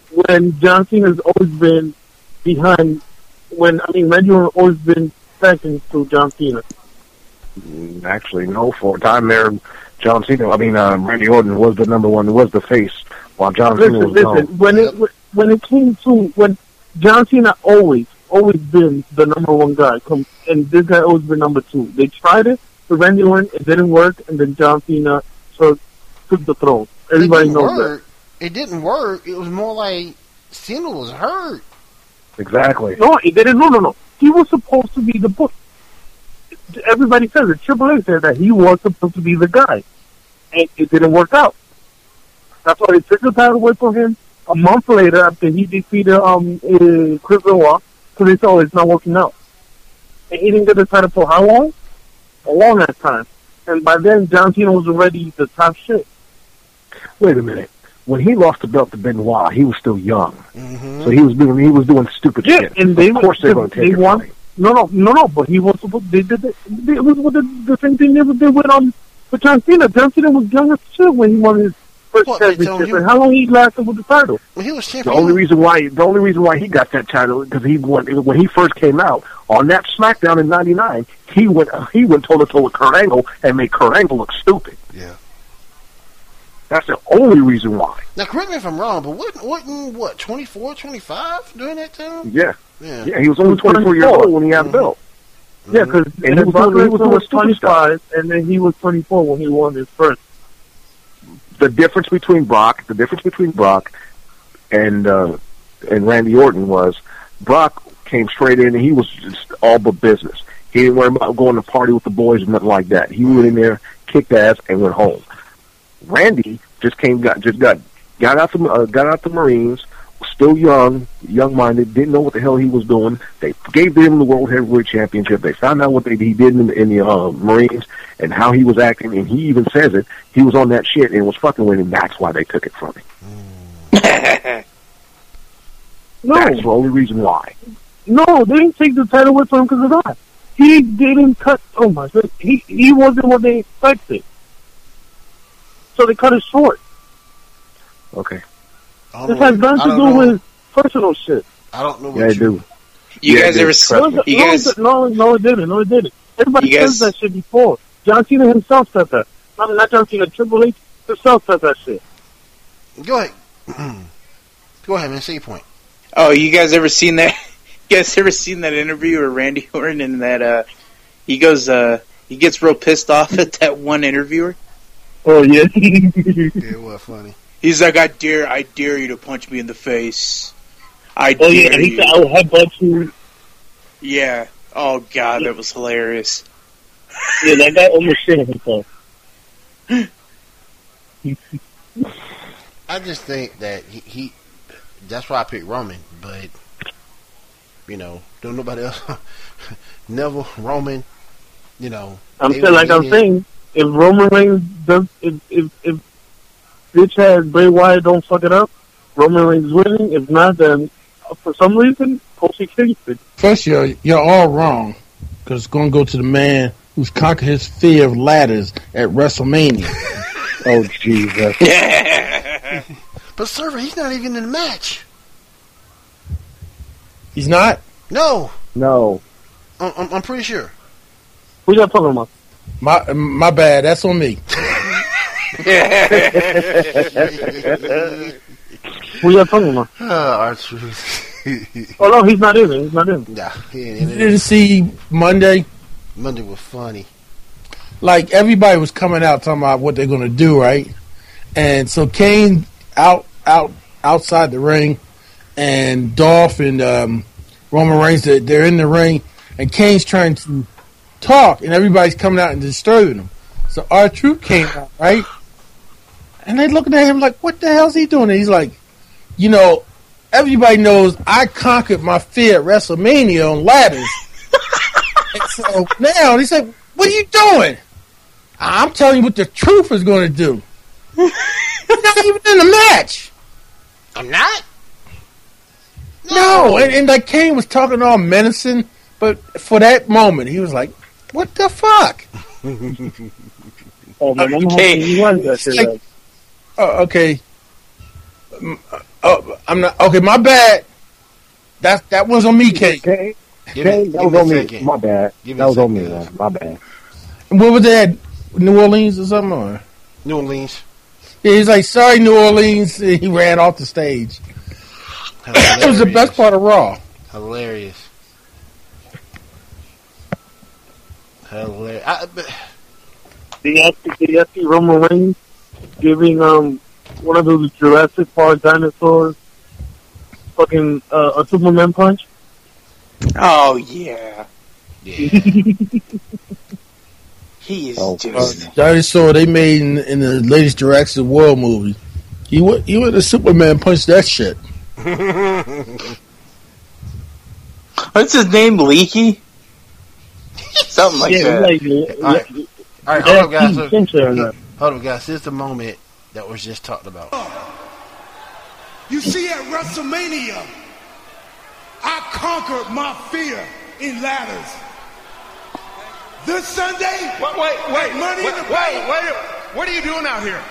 when John Cena's always been behind. When I mean, Randy Orton always been second to John Cena. Actually, no. For a time there, John Cena. I mean, uh, Randy Orton was the number one. Was the face, while John Listen, Cena was listen. gone. When it when it came to when John Cena always always been the number one guy, come and this guy always been number two. They tried it with Randy Orton, it didn't work, and then John Cena took took the throne. Everybody it knows work. that. It didn't work. It was more like Cena was hurt. Exactly. No, it didn't. No, no, no. He was supposed to be the book. Everybody says it. Triple H said that he was supposed to be the guy, and it didn't work out. That's why they took the title away from him a month later after he defeated um uh, Chris Benoit, because they saw it's not working out. And he didn't get the title for how long? A long ass time. And by then, John Cena was already the top shit. Wait a minute. When he lost the belt to Benoit, he was still young, Mm-hmm. so he was doing he was doing stupid Yeah, shit. and they of course they're going to take they it won. from him. No, no, no, no. But he was supposed. They did. It, it was with the, the same thing they did with um with John Cena. John Cena was young as shit when he won his first What, they told championship. you- And how long he lasted with the title? When he was The champion, only reason why the only reason why he got that title because he went when he first came out on that SmackDown in ninety-nine. He went he went toe to toe with Kurt Angle and made Kurt Angle look stupid. yeah. That's the only reason why. Now, correct me if I'm wrong, but wasn't, wasn't what, twenty-four, twenty-five during that time? Yeah, Yeah. yeah. He was only twenty-four years old when he had the belt. Yeah, because And he was doing- he was doing was stupid stuff. twenty-five, and then he was twenty-four when he won his first. The difference between Brock, the difference between Brock and uh, and Randy Orton was Brock came straight in and he was just all but business. He didn't worry about going to party with the boys or nothing like that. He went in there, kicked ass, and went home. Randy just came, got just got got out the uh, got out the Marines, still young, young minded, didn't know what the hell he was doing. They gave him the World Heavyweight Championship. They found out what they, he did in, the- in the uh, Marines and how he was acting, and he even says it. He was on that shit and was fucking with him. That's why they took it from him. No, That's the only reason why. no, they didn't take the title away from him because of that. He didn't cut. Oh my god, he he wasn't what they expected. So they cut it short. Okay. I don't This know has what- nothing I to don't do know- with personal shit. I don't know what Yeah, I you do. You Yeah, guys dude, ever? trust No, s- no, You no, guys? no, no, it didn't. No, it didn't. Everybody You guys- says that shit before. John Cena himself said that. Not, not John Cena, Triple H himself said that shit. Go ahead. Go ahead, man. Say your point. Oh, you guys ever seen that? You guys ever seen that interview with Randy Orton and that uh, he goes, uh, he gets real pissed off at that one interviewer. Oh yeah. Yeah, it was funny. He's like, I dare, I dare you to punch me in the face. I Oh dare yeah, he you. said, "I'll headbutt you." Yeah. Oh God, that was hilarious. Yeah, that guy almost shit himself. I just think that he, he that's why I picked Roman, but you know, don't nobody else. Neville, Roman, you know. I'm they saying, like were I'm in- saying, if Roman Reigns does, if if if bitch ass Bray Wyatt don't fuck it up, Roman Reigns winning. If not, then uh, for some reason, Kofi Kingston. First, you're, you're all wrong, because it's going to go to the man who's conquered his fear of ladders at WrestleMania. Oh, Jesus. But Server, he's not even in the match. He's not? No, No. I'm, I'm, I'm pretty sure. Who y'all talking about? My my bad. That's on me. Who y'all talking about? Uh, R-Truth. Oh no, he's not in it. He's not in it. Nah, he ain't You in it. didn't see Monday? Monday was funny. Like, everybody was coming out talking about what they're going to do, right? And so Kane out out outside the ring, and Dolph and um, Roman Reigns, they're, they're in the ring, and Kane's trying to talk, and everybody's coming out and disturbing him. So R-Truth came out, right? And they looking at him like, what the hell's he doing? And he's like, you know, everybody knows I conquered my fear at WrestleMania on ladders. And so now he said, what are you doing? I'm telling you what the truth is going to do. You're not even in the match. I'm not? No, and, and like Kane was talking all menacing, but for that moment, he was like, what the fuck? Oh man, I'm Okay. hoping he won that shit. Like- Uh, okay. Mm, Oh, I'm not okay. My bad. That that was on me, Kate. Okay. Give Okay, it- that give was it a on me. second. My bad. Give it That a was on me, second, man. guys. My bad. What was that? New Orleans or something? Or? New Orleans. Yeah, he's like, sorry, New Orleans. He ran off the stage. That was the best part of Raw. Hilarious. Hilarious. I, but, Did you see, did you see Roman Reigns giving um one of those Jurassic Park dinosaurs fucking uh, a Superman punch? Oh yeah, yeah. he is Oh, just. I just saw they made in, in the latest Jurassic World movie. He went, he went to Superman punched that shit. What's his name? Leaky? Something like yeah, that. like, All right. like, All right, hold up, guys. He's So, essentially or not. hold up, guys. Here's the moment that was just talked about. You see, at WrestleMania, I conquered my fear in ladders. This Sunday, Wait, wait, wait, Money wait, in the wait, Bank. wait, what are you doing out here?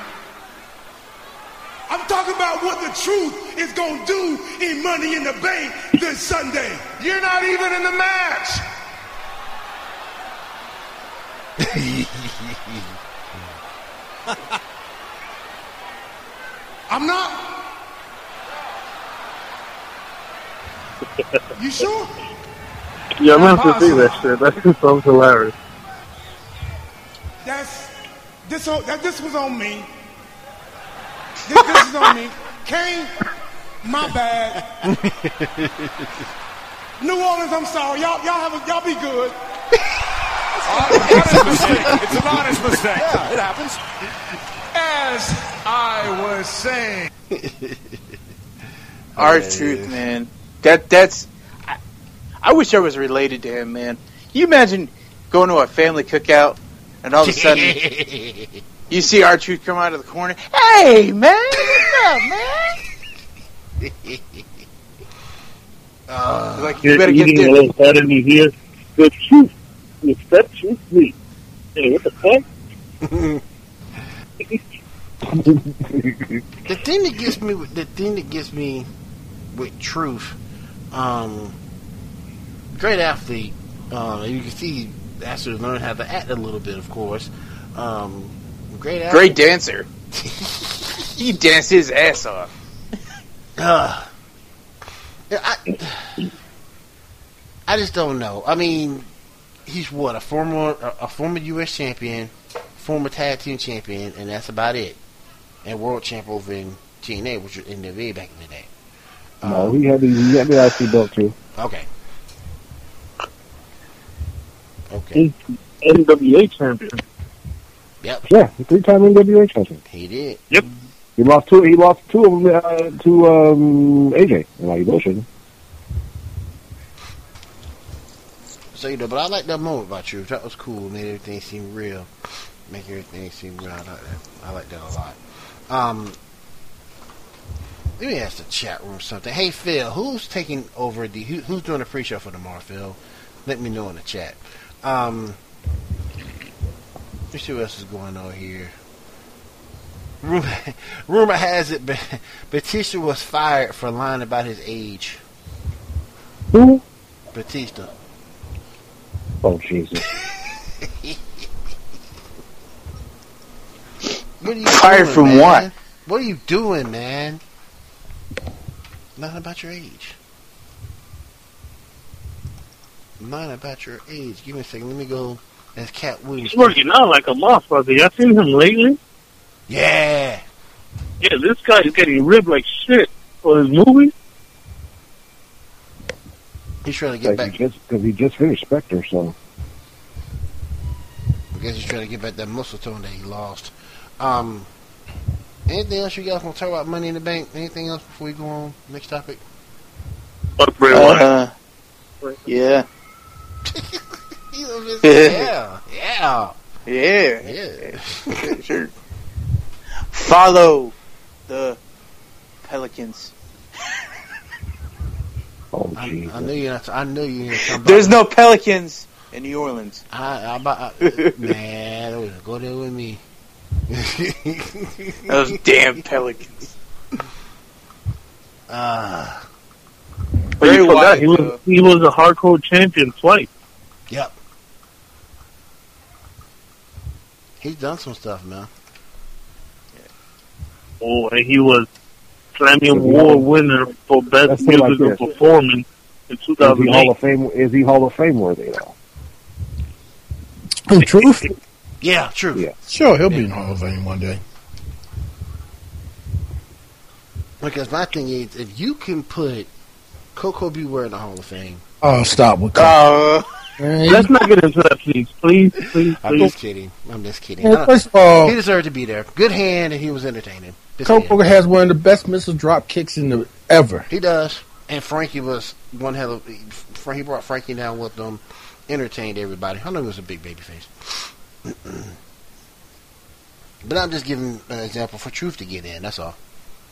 I'm talking about what the truth is going to do in Money in the Bank this Sunday. You're not even in the match. I'm not. You sure? Yeah, I'm going to see that shit. That just sounds hilarious. That's this. on- That this was on me. This, this is on me. Kane, my bad. New Orleans, I'm sorry. Y'all, y'all have a, y'all be good. Honest mistake. It's an honest mistake. Yeah, it happens. As I was saying. R-Truth, man. That that's. I, I wish I was related to him, man. Can you imagine going to a family cookout and all of a sudden you see R-Truth come out of the corner? Hey, man, what's up, man? Uh, Like you You're better get eating a there. little better than here. The truth is that truth sweet. Hey, what the fuck? the thing that gets me, the thing that gets me with Truth, um, great athlete. Uh, you can see actually learn how to act a little bit, of course. Um, great, athlete. Great dancer. He danced his ass off. Uh, yeah, I, I just don't know. I mean, he's what a former a, a former U S champion, former tag team champion, and that's about it. And world champ over in T N A, which was in the V back in the day. No, Um, he had the he had the I C belt too. Okay. Okay. He's N W A champion. Yep. Yeah, three time N W A champion. He did. Yep. He lost two. He lost two of them uh, to um, A J. Like bullshit. So you know, but I like that moment about Truth. That was cool. Made everything seem real. Make everything seem real. I like that. I like that a lot. Um, let me ask the chat room something. Hey Phil, who's taking over the? Who, who's doing the pre-show for tomorrow, Phil? Let me know in the chat. Um, let's see what else is going on here. Rumor, rumor has it, Batista was fired for lying about his age. Who? Batista. Oh Jesus! What are you Fired doing, from man? what? What are you doing, man? Nothing about your age. Nothing about your age. Give me a second. Let me go. As Cat Williams. He's working out like a motherfucker. Y'all seen him lately? Yeah. Yeah, this guy is getting ripped like shit for his movie. He's trying to get Like back. he just because he just finished Spectre, so I guess he's trying to get back that muscle tone that he lost. Um. Anything else you guys want to talk about Money in the Bank? Anything else before we go on next topic? Fuck Bray Wyatt. Uh, yeah. You know, just- yeah. Yeah. Yeah. Yeah. Sure. Follow the Pelicans. oh I, Jesus! I knew you're not. I knew you were talking about. There's no Pelicans in New Orleans. I, I, about, I man, go there with me. Those damn Pelicans. Uh, But you Bray forgot Wyatt, he was though. he was a hardcore champion twice. yep. He's done some stuff, man. Oh, and he was Grammy Yeah, Award winner for best Let's put it like musical this. performance in two Is thousand he Hall eight. of Fame? Is he Hall of Fame worthy though? In truth, Yeah, true. Yeah. sure, he'll be in Hall of Fame one day. Because my thing is, if you can put Coco Beware in the Hall of Fame, Oh, stop with Uh, Man, Let's not get into that, please, please, please, I'm please. just kidding. I'm just kidding. man, Uh, first of all, he deserved to be there. Good hand, and he was entertaining. Just Coco hand. has one of the best missile drop kicks in the ever. He does. And Frankie was one hell of. He brought Frankie down with them, entertained everybody. I know he was a big baby face. But I'm just giving an example for Truth to get in. That's all.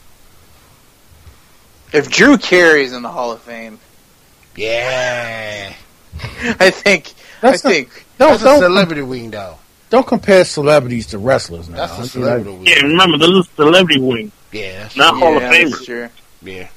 if Drew Carey's in the Hall of Fame, Yeah. I think. That's I a- think. Don't That's a don't celebrity wing, though. don't compare celebrities to wrestlers now. That's I a mean, celebrity wing. Yeah, remember, this is celebrity wing, Yeah. That's not Hall of Yeah, Famers. that's true. Yeah.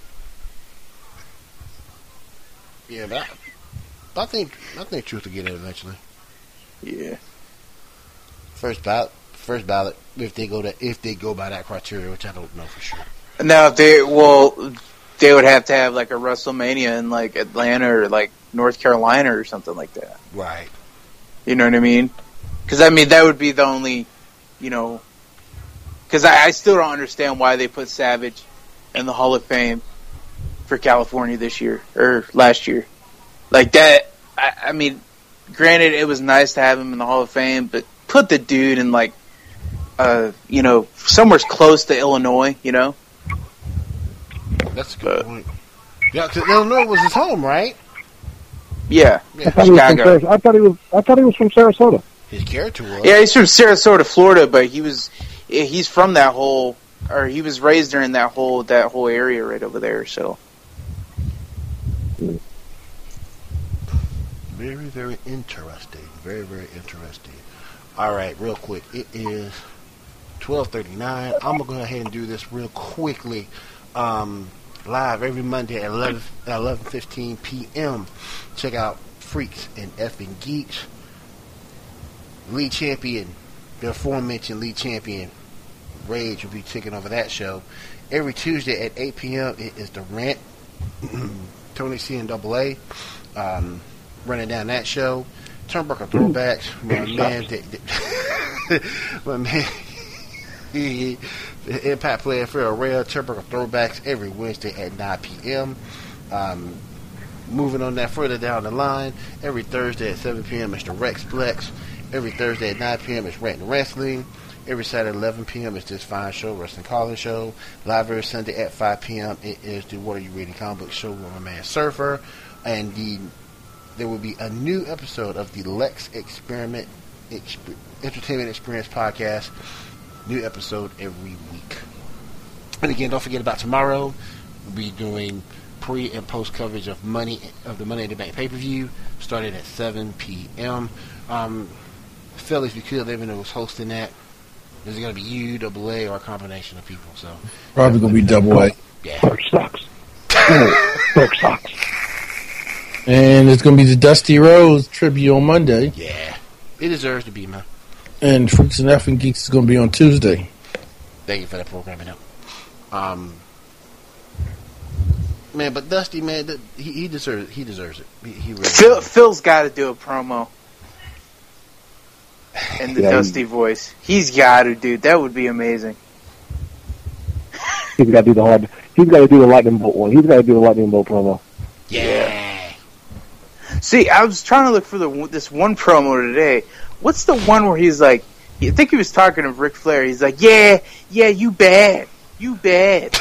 Yeah, but I, I think I think Truth will get it eventually. Yeah. First ballot, first ballot. If they go to if they go by that criteria, which I don't know for sure. Now, if they well, they would have to have like a WrestleMania in like Atlanta or like North Carolina or something like that. Right. You know what I mean? Because I mean that would be the only, you know. Because I, I still don't understand why they put Savage in the Hall of Fame for California this year or last year. Like that. I, I mean, granted, it was nice to have him in the Hall of Fame, but put the dude in like, uh, you know, somewhere close to Illinois. You know. That's a good point. Yeah, because Illinois was his home, right? Yeah. I Yeah. thought, he was from, Chicago. Sarasota. I thought he was. I thought he was from Sarasota. His character was. Yeah, he's from Sarasota, Florida, but he was he's from that whole, or he was raised during that whole that whole area right over there. So Very, very interesting. Very, very interesting. All right, real quick. It is twelve thirty-nine. I'm going to go ahead and do this real quickly. Um, live every Monday at eleven fifteen p.m. Check out Freaks and Effing Geeks. Lead champion, the aforementioned lead champion, Rage, will be taking over that show. Every Tuesday at eight p.m. it is The Rant. Tony C and Double A. Um, running down that show. Turnbuckle Throwbacks. My man, my man, he, Impact player Phil Rail. Turnbuckle Throwbacks every Wednesday at nine p.m. Um, moving on that further down the line, every Thursday at seven p.m. Mister Rex Flex. Every Thursday at nine p.m. it's Rant and Wrestling. Every Saturday at eleven p.m. it's This Fine Show, Wrestling Calling Show. Live every Sunday at five p.m. it is the What Are You Reading comic book show with my man Surfer. And the there will be a new episode of the Lex Experiment Exp- Entertainment Experience podcast. New episode every week. And again, don't forget about tomorrow. We'll be doing pre and post coverage of money of the Money in the Bank pay per view, starting at seven p.m. Um, Philly, if you could, let me know who's hosting that. Is it going to be you, Double A, or a combination of people? So Probably gonna be Double A, yeah, Burke sucks. Burke sucks. and it's gonna be the Dusty Rhodes tribute on Monday, yeah, it deserves to be, man. and Freaks and Effing Geeks is gonna be on Tuesday. Thank you for that programming up. Um, man, but Dusty, man, th- he, he deserves he deserves it. He, he really Phil, does. Phil's got to do a promo in the Yeah, Dusty voice. He's got to, dude. That would be amazing. He's got to do the hard. He's got to do the lightning bolt one. He's got to do the lightning bolt promo. Yeah. See, I was trying to look for the this one promo today. What's the one where he's like, I think he was talking to Ric Flair. He's like, yeah, yeah, you bad. You bad.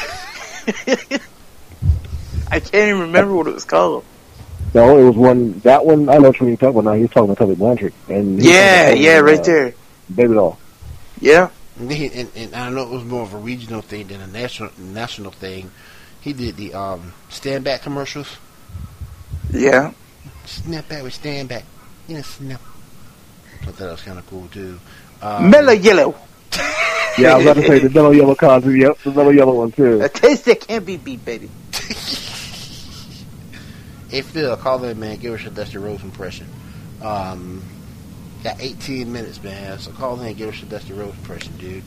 I can't even remember what it was called. No, it was one. That one I know what you're talking about. Now he's talking to Tully Blanchard, and he's Yeah, talking to, yeah, uh, right there. Baby doll. Yeah. And, he, and, and I know it was more of a regional thing than a national national thing. He did the um, stand back commercials. Yeah. Snap back with stand back. You know, snap. I thought that was kind of cool too. Um, Mellow Yellow. Yeah, I was about to say the mellow yellow concert. Yep, the mellow yellow one too. A taste that can't be beat, baby. Hey Phil, call in, man. Give us your Dusty Rhodes impression. Um, got eighteen minutes, man. So call in and give us your Dusty Rhodes impression, dude.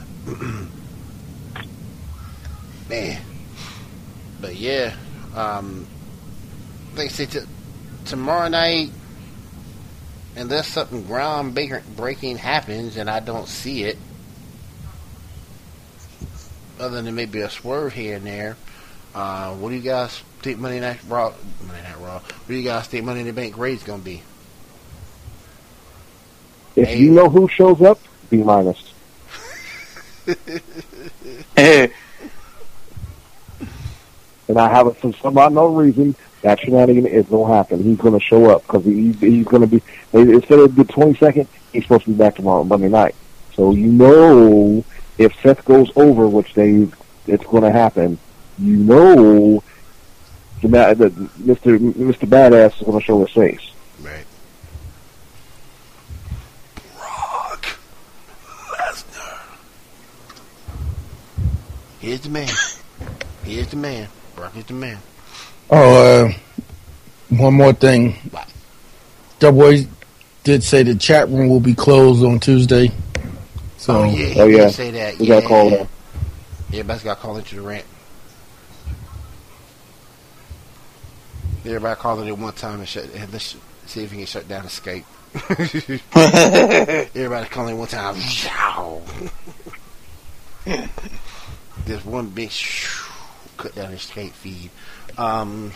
Man. But yeah, um, like I say, t- tomorrow night, unless something groundbreaking happens and I don't see it, other than maybe a swerve here and there, uh, what do you guys think Monday Night Raw? Monday Night Raw. What do you guys think Money in the Bank grade's gonna be? If Hey. you know who shows up, B minus. And I have it for some unknown reason. That shenanigan is going to happen. He's going to show up because he, he's going to be, instead of the twenty-second, he's supposed to be back tomorrow, Monday night. So you know, if Seth goes over, which they, it's going to happen, you know, the, the, Mister Mister Badass is going to show his face. Right. Brock Lesnar. Here's the man. Here's the man. Brock is the man. Oh, uh, one more thing. Double Boy did say the chat room will be closed on Tuesday. So, Oh yeah, he Oh, did yeah. say that. We yeah. got to call him. Everybody's got to call into the rant. Everybody call it at one time and shut. And let's see if he can shut down Escape. Everybody calling one time. There's one big shoo, cut down the Escape feed. Um.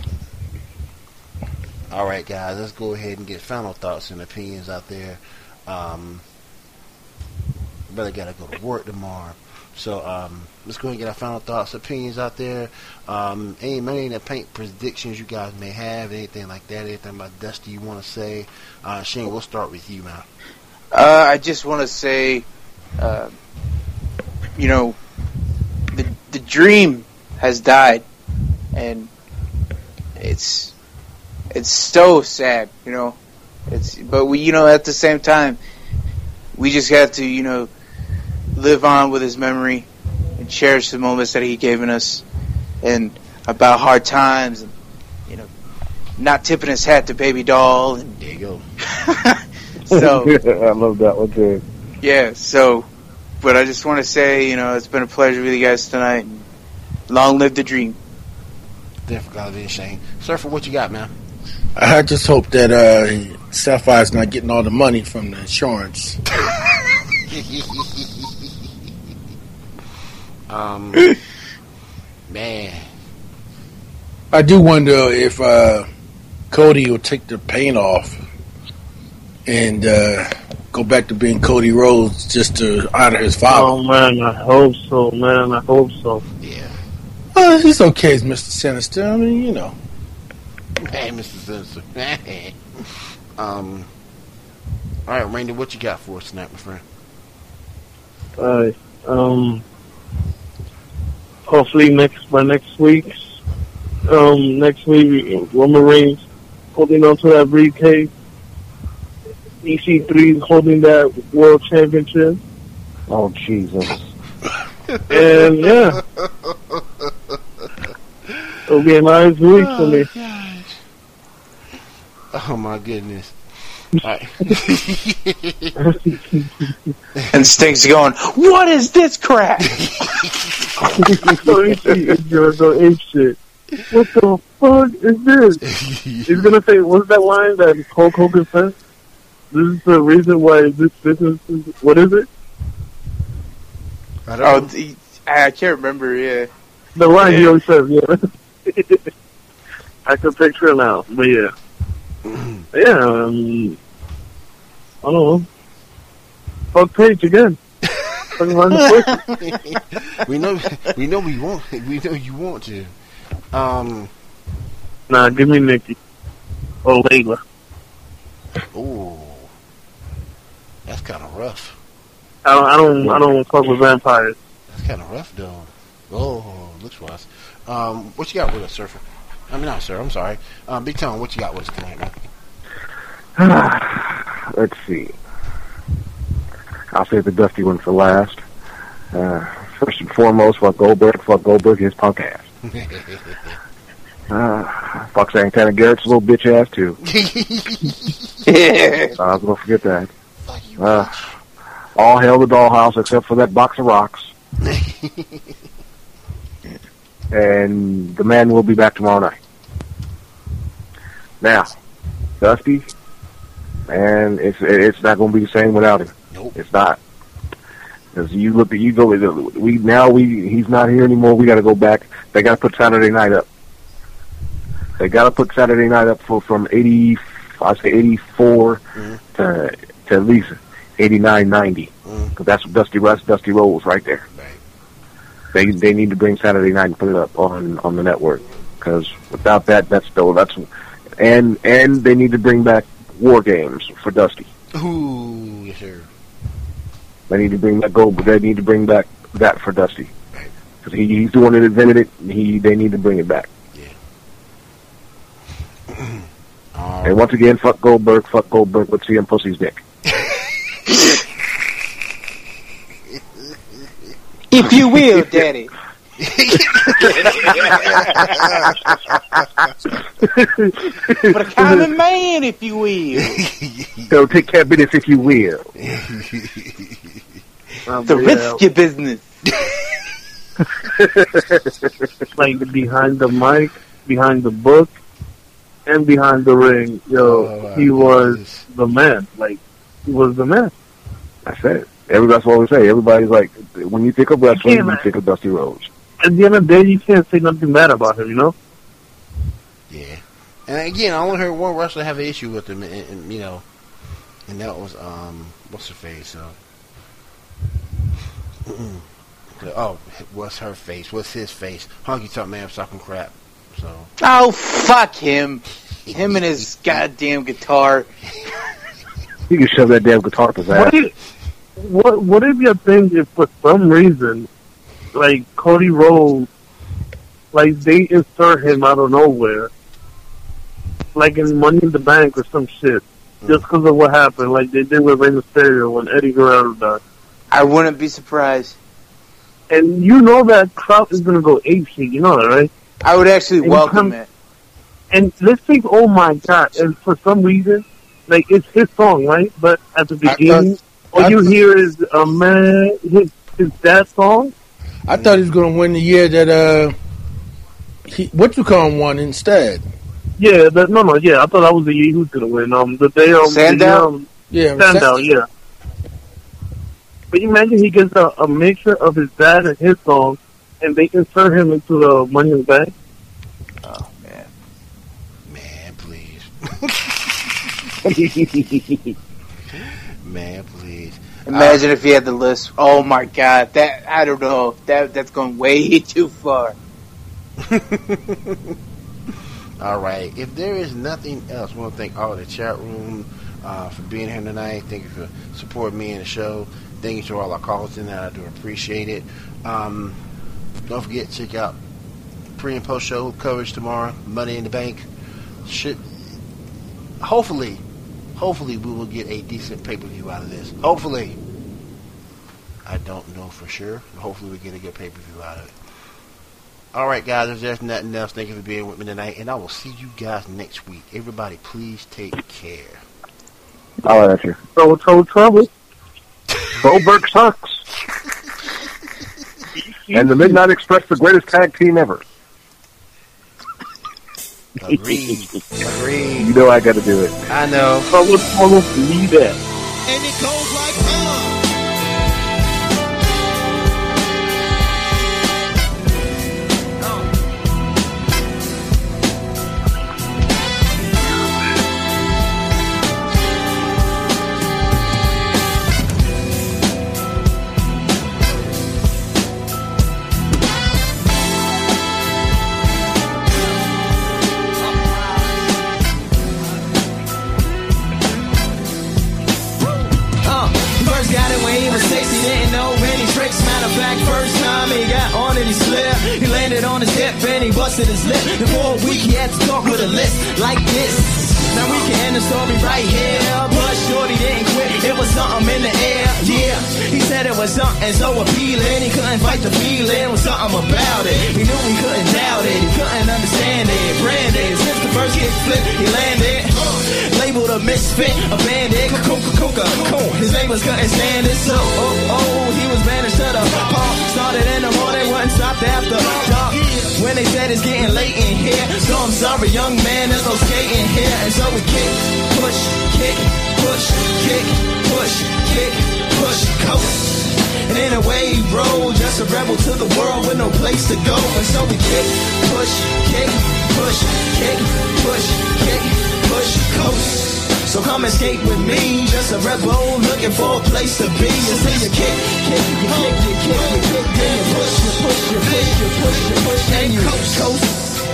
All right, guys, let's go ahead and get final thoughts and opinions out there. Um. Brother gotta go to work tomorrow. So um, let's go ahead and get our final thoughts, opinions out there. Um, any Money in the Paint predictions you guys may have, anything like that, anything about Dusty you want to say. Uh, Shane, we'll start with you, man. Uh, I just want to say, uh, you know, the the dream has died, and it's it's so sad, you know. It's but we, you know, at the same time, we just have to, you know, live on with his memory and cherish the moments that he given us, and about hard times, and you know, not tipping his hat to Baby Doll. And There you go. so I love that one too. yeah, so, but I just want to say, you know, it's been a pleasure with you guys tonight. And long live the dream. Definitely gotta be Shane. Surfer, what you got, man? I just hope that uh, Sapphire's not getting all the money from the insurance. um, man, I do wonder if uh, Cody will take the paint off and uh, go back to being Cody Rhodes just to honor his father. Oh man, I hope so, man. I hope so. yeah. Well, he's okay as Mister Sinister. I mean, you know. Hey, Mister Sinister. um, all right, Randy, what you got for us tonight, my friend? Uh, um, hopefully next by next week's um next week, Roman Reigns holding on to that briefcase. E C three holding that world championship, Oh, Jesus. and yeah, it'll be a nice week for me. Oh my goodness. All right. And Sting's going, what is this crap? So E C is gonna go ape shit. What the fuck is this? He's gonna say, what's that line that Hulk Hogan said? This is the reason why this business is, what is it? I don't Oh, know. the, I can't remember, yeah. The line he Yeah. always says, yeah. I can picture it now, but yeah. Yeah, um, I don't know. Fuck Paige again. Fucking run the pussy. we know, we know we want, we know you want to. Um, Nah, give me Nikki. Or Layla. ooh, that's kind of rough. I don't, I don't, I don't fuck with vampires. That's kind of rough, though. Oh, looks wise. Um, what you got with us, Surfer? I mean, not sir. I'm sorry. Um, Big Tone, what you got with us tonight, man? Let's see. I'll save the Dusty one for last. Uh, first and foremost, fuck Goldberg. Fuck Goldberg, his punk ass. uh, fuck Santana Garrett's little bitch ass too. I was gonna forget that. Uh, all hail the dollhouse except for that box of rocks. And the man will be back tomorrow night. Now, Dusty, man, it's it's not going to be the same without him. Nope. It's not. Because you look at you go. We now we he's not here anymore. We got to go back. They got to put Saturday night up. They got to put Saturday night up for from eighty. I say eighty-four mm-hmm. to to at least eighty-nine, ninety. Because mm-hmm. that's Dusty Russ, Dusty Rose right there. Right. They they need to bring Saturday night and put it up on, on the network. Because without that, that's still that's and and they need to bring back War Games for Dusty. Ooh, yes sir. They need to bring that go. They need to bring back that for Dusty. Because he, he's the one that invented it. He they need to bring it back. Yeah. Um, and once again, fuck Goldberg, fuck Goldberg, let's see him pussy's dick. If you will, Daddy. But a common man, if you will. So take care of business, if you will. Um, the risky business. Like behind the mic, behind the book, and behind the ring, yo, oh, wow. He was Jesus. the man. Like, he was the man. I said it. Everybody's what we say. Everybody's like, when you think of wrestling, you, you think of Dusty Rhodes. At the end of the day, you can't say nothing bad about him, you know? Yeah. And again, I only heard one wrestler have an issue with him, and, and you know, and that was, um, what's her face? So, oh, what's her face? What's his face? Honky Tonk Man was talking crap. So. Oh, fuck him. Him and his goddamn guitar. You can shove that damn guitar up his ass. What, what, what if you think if for some reason, like, Cody Rhodes, like, they insert him out of nowhere, like in Money in the Bank or some shit, mm. just because of what happened, like they did with Rey Mysterio when Eddie Guerrero died. I wouldn't be surprised. And you know that crowd is going to go apeshit, you know that, right? I would actually and welcome come, it. And let's think, oh my God, and for some reason, like, it's his song, right? But at the beginning, thought, all you thought, hear is, uh, man, his, his dad's song. I thought he was going to win the year that, uh, he, what you call him won instead. Yeah, that, no, no, yeah, I thought that was the year he was going to win. Um, the day, um, Sandow? The, um, yeah, Sandow, yeah. But you imagine he gets a, a mixture of his dad and his song, and they insert him into the Money in the Bank. Oh, man. Man, please. Man, please. Imagine uh, if he had the list. Oh, my God. That, I don't know. That That's going way too far. All right. If there is nothing else, I want to thank all of the chat room uh, for being here tonight. Thank you for supporting me in the show. Thank you to all our callers in that. I do appreciate it. Um, don't forget to check out pre and post show coverage tomorrow. Money in the Bank. Should hopefully, hopefully we will get a decent pay per view out of this. Hopefully, I don't know for sure. Hopefully we get a good pay per view out of it. All right, guys. If there's nothing else, thank you for being with me tonight, and I will see you guys next week. Everybody, please take care. I'll let you. So, so trouble. Goldberg sucks. And the Midnight Express, the greatest tag team ever. Agreed. Agreed. You know I got to do it. I know. So let's almost leave that. And it goes like, uh. Busted his lip. And for a week he had to talk with a list like this. Now we can end the story right here. But shorty didn't quit. It was something in the air, yeah. He said it was something so appealing, he couldn't fight the feeling, was something about it. He knew he couldn't doubt it, he couldn't understand it. Branded, since the first kick flip, he landed. Labeled a misfit, a bandit, Coca-Cola. His neighbors couldn't stand it, so oh, oh, he was banished to the park. Started in the morning, wasn't stopped after dark. When they said it's getting late in here, so I'm sorry, young man, there's no skating here. And so we kick, push, kick, push, kick, push, kick, push, coast. And in a way, roll, just a rebel to the world with no place to go. And so we kick, push, kick, push, kick, push, kick, push, coast. So come and skate with me, just a rebel looking for a place to be. You see you kick, kick, you kick, you kick, you kick, then you push, you push, you push, you push, you push, and you coast.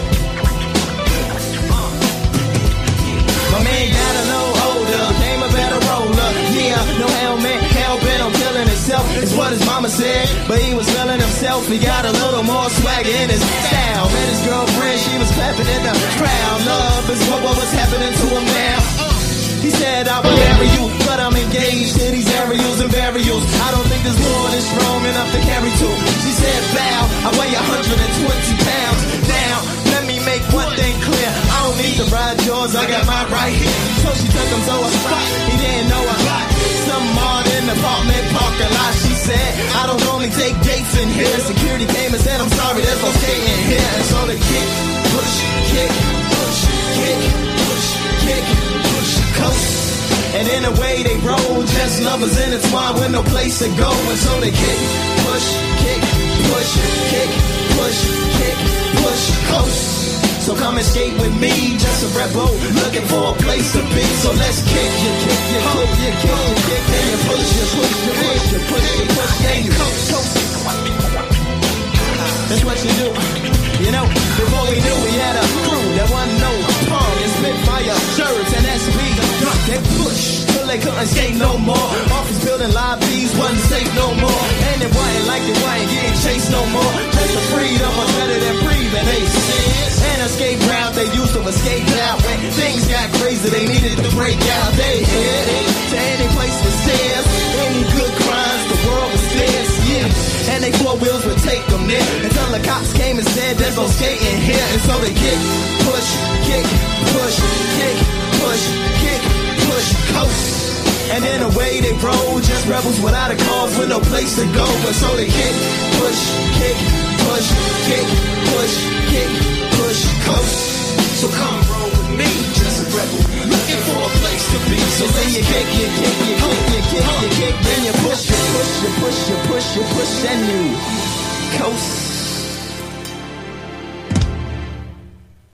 My man got a little older, came a better roller. Yeah, no helmet, hell-bent on killing himself, is what his mama said. But he was feeling himself, he got a little more swagger in his style. Met his girlfriend, she was clapping in the crowd. Love is what, what was happening to him now. He said I will marry you, but I'm engaged to these aerials and burials. I don't think this Lord is strong enough to carry two. She said, bow, I weigh one hundred twenty pounds. Now, let me make one thing clear. I don't need to ride yours, I got mine right here. So she took him to a spot, he didn't know a lot. Some odd in the apartment parking lot. She said, I don't only take dates in here. Security came and said, I'm sorry, there's no skating here. And so they kick, push, kick, push, kick, push, kick, push, coast. And in a way they roll, just lovers intertwined with no place to go. And so they kick, push, kick, push, kick, push, kick, push, coast. So come and skate with me, just a rebel looking for a place to be. So let's kick, you kick, you kick, you kick, you kick, then you push, you push, you push, you push, you push, then you coast. That's what you do. You know, before we knew we had a crew that wasn't no punk and Spitfire shirts and S P. They push till they couldn't skate no more. Office building lobbies wasn't safe no more. And it wasn't like they wasn't getting chased no more. Just the freedom was better than breathing, they said. And escape route they used to escape out. When things got crazy, they needed to break out. They headed to any place with stairs. Any good crimes, the world was theirs, yeah. And they four wheels would take them there. Until the cops came and said there's no skating here. And so they kick, push, kick, push, kick, push, kick, push, coast. And in a way they roll, just rebels without a cause with no place to go. And so they kick, push, kick, push, kick, push, kick, push, coast. So come roll with me, just a rebel looking for a place to be. So then you kick, you kick, you kick, you kick, you kick, then you push, you push, you push, you push, you push, and you coast.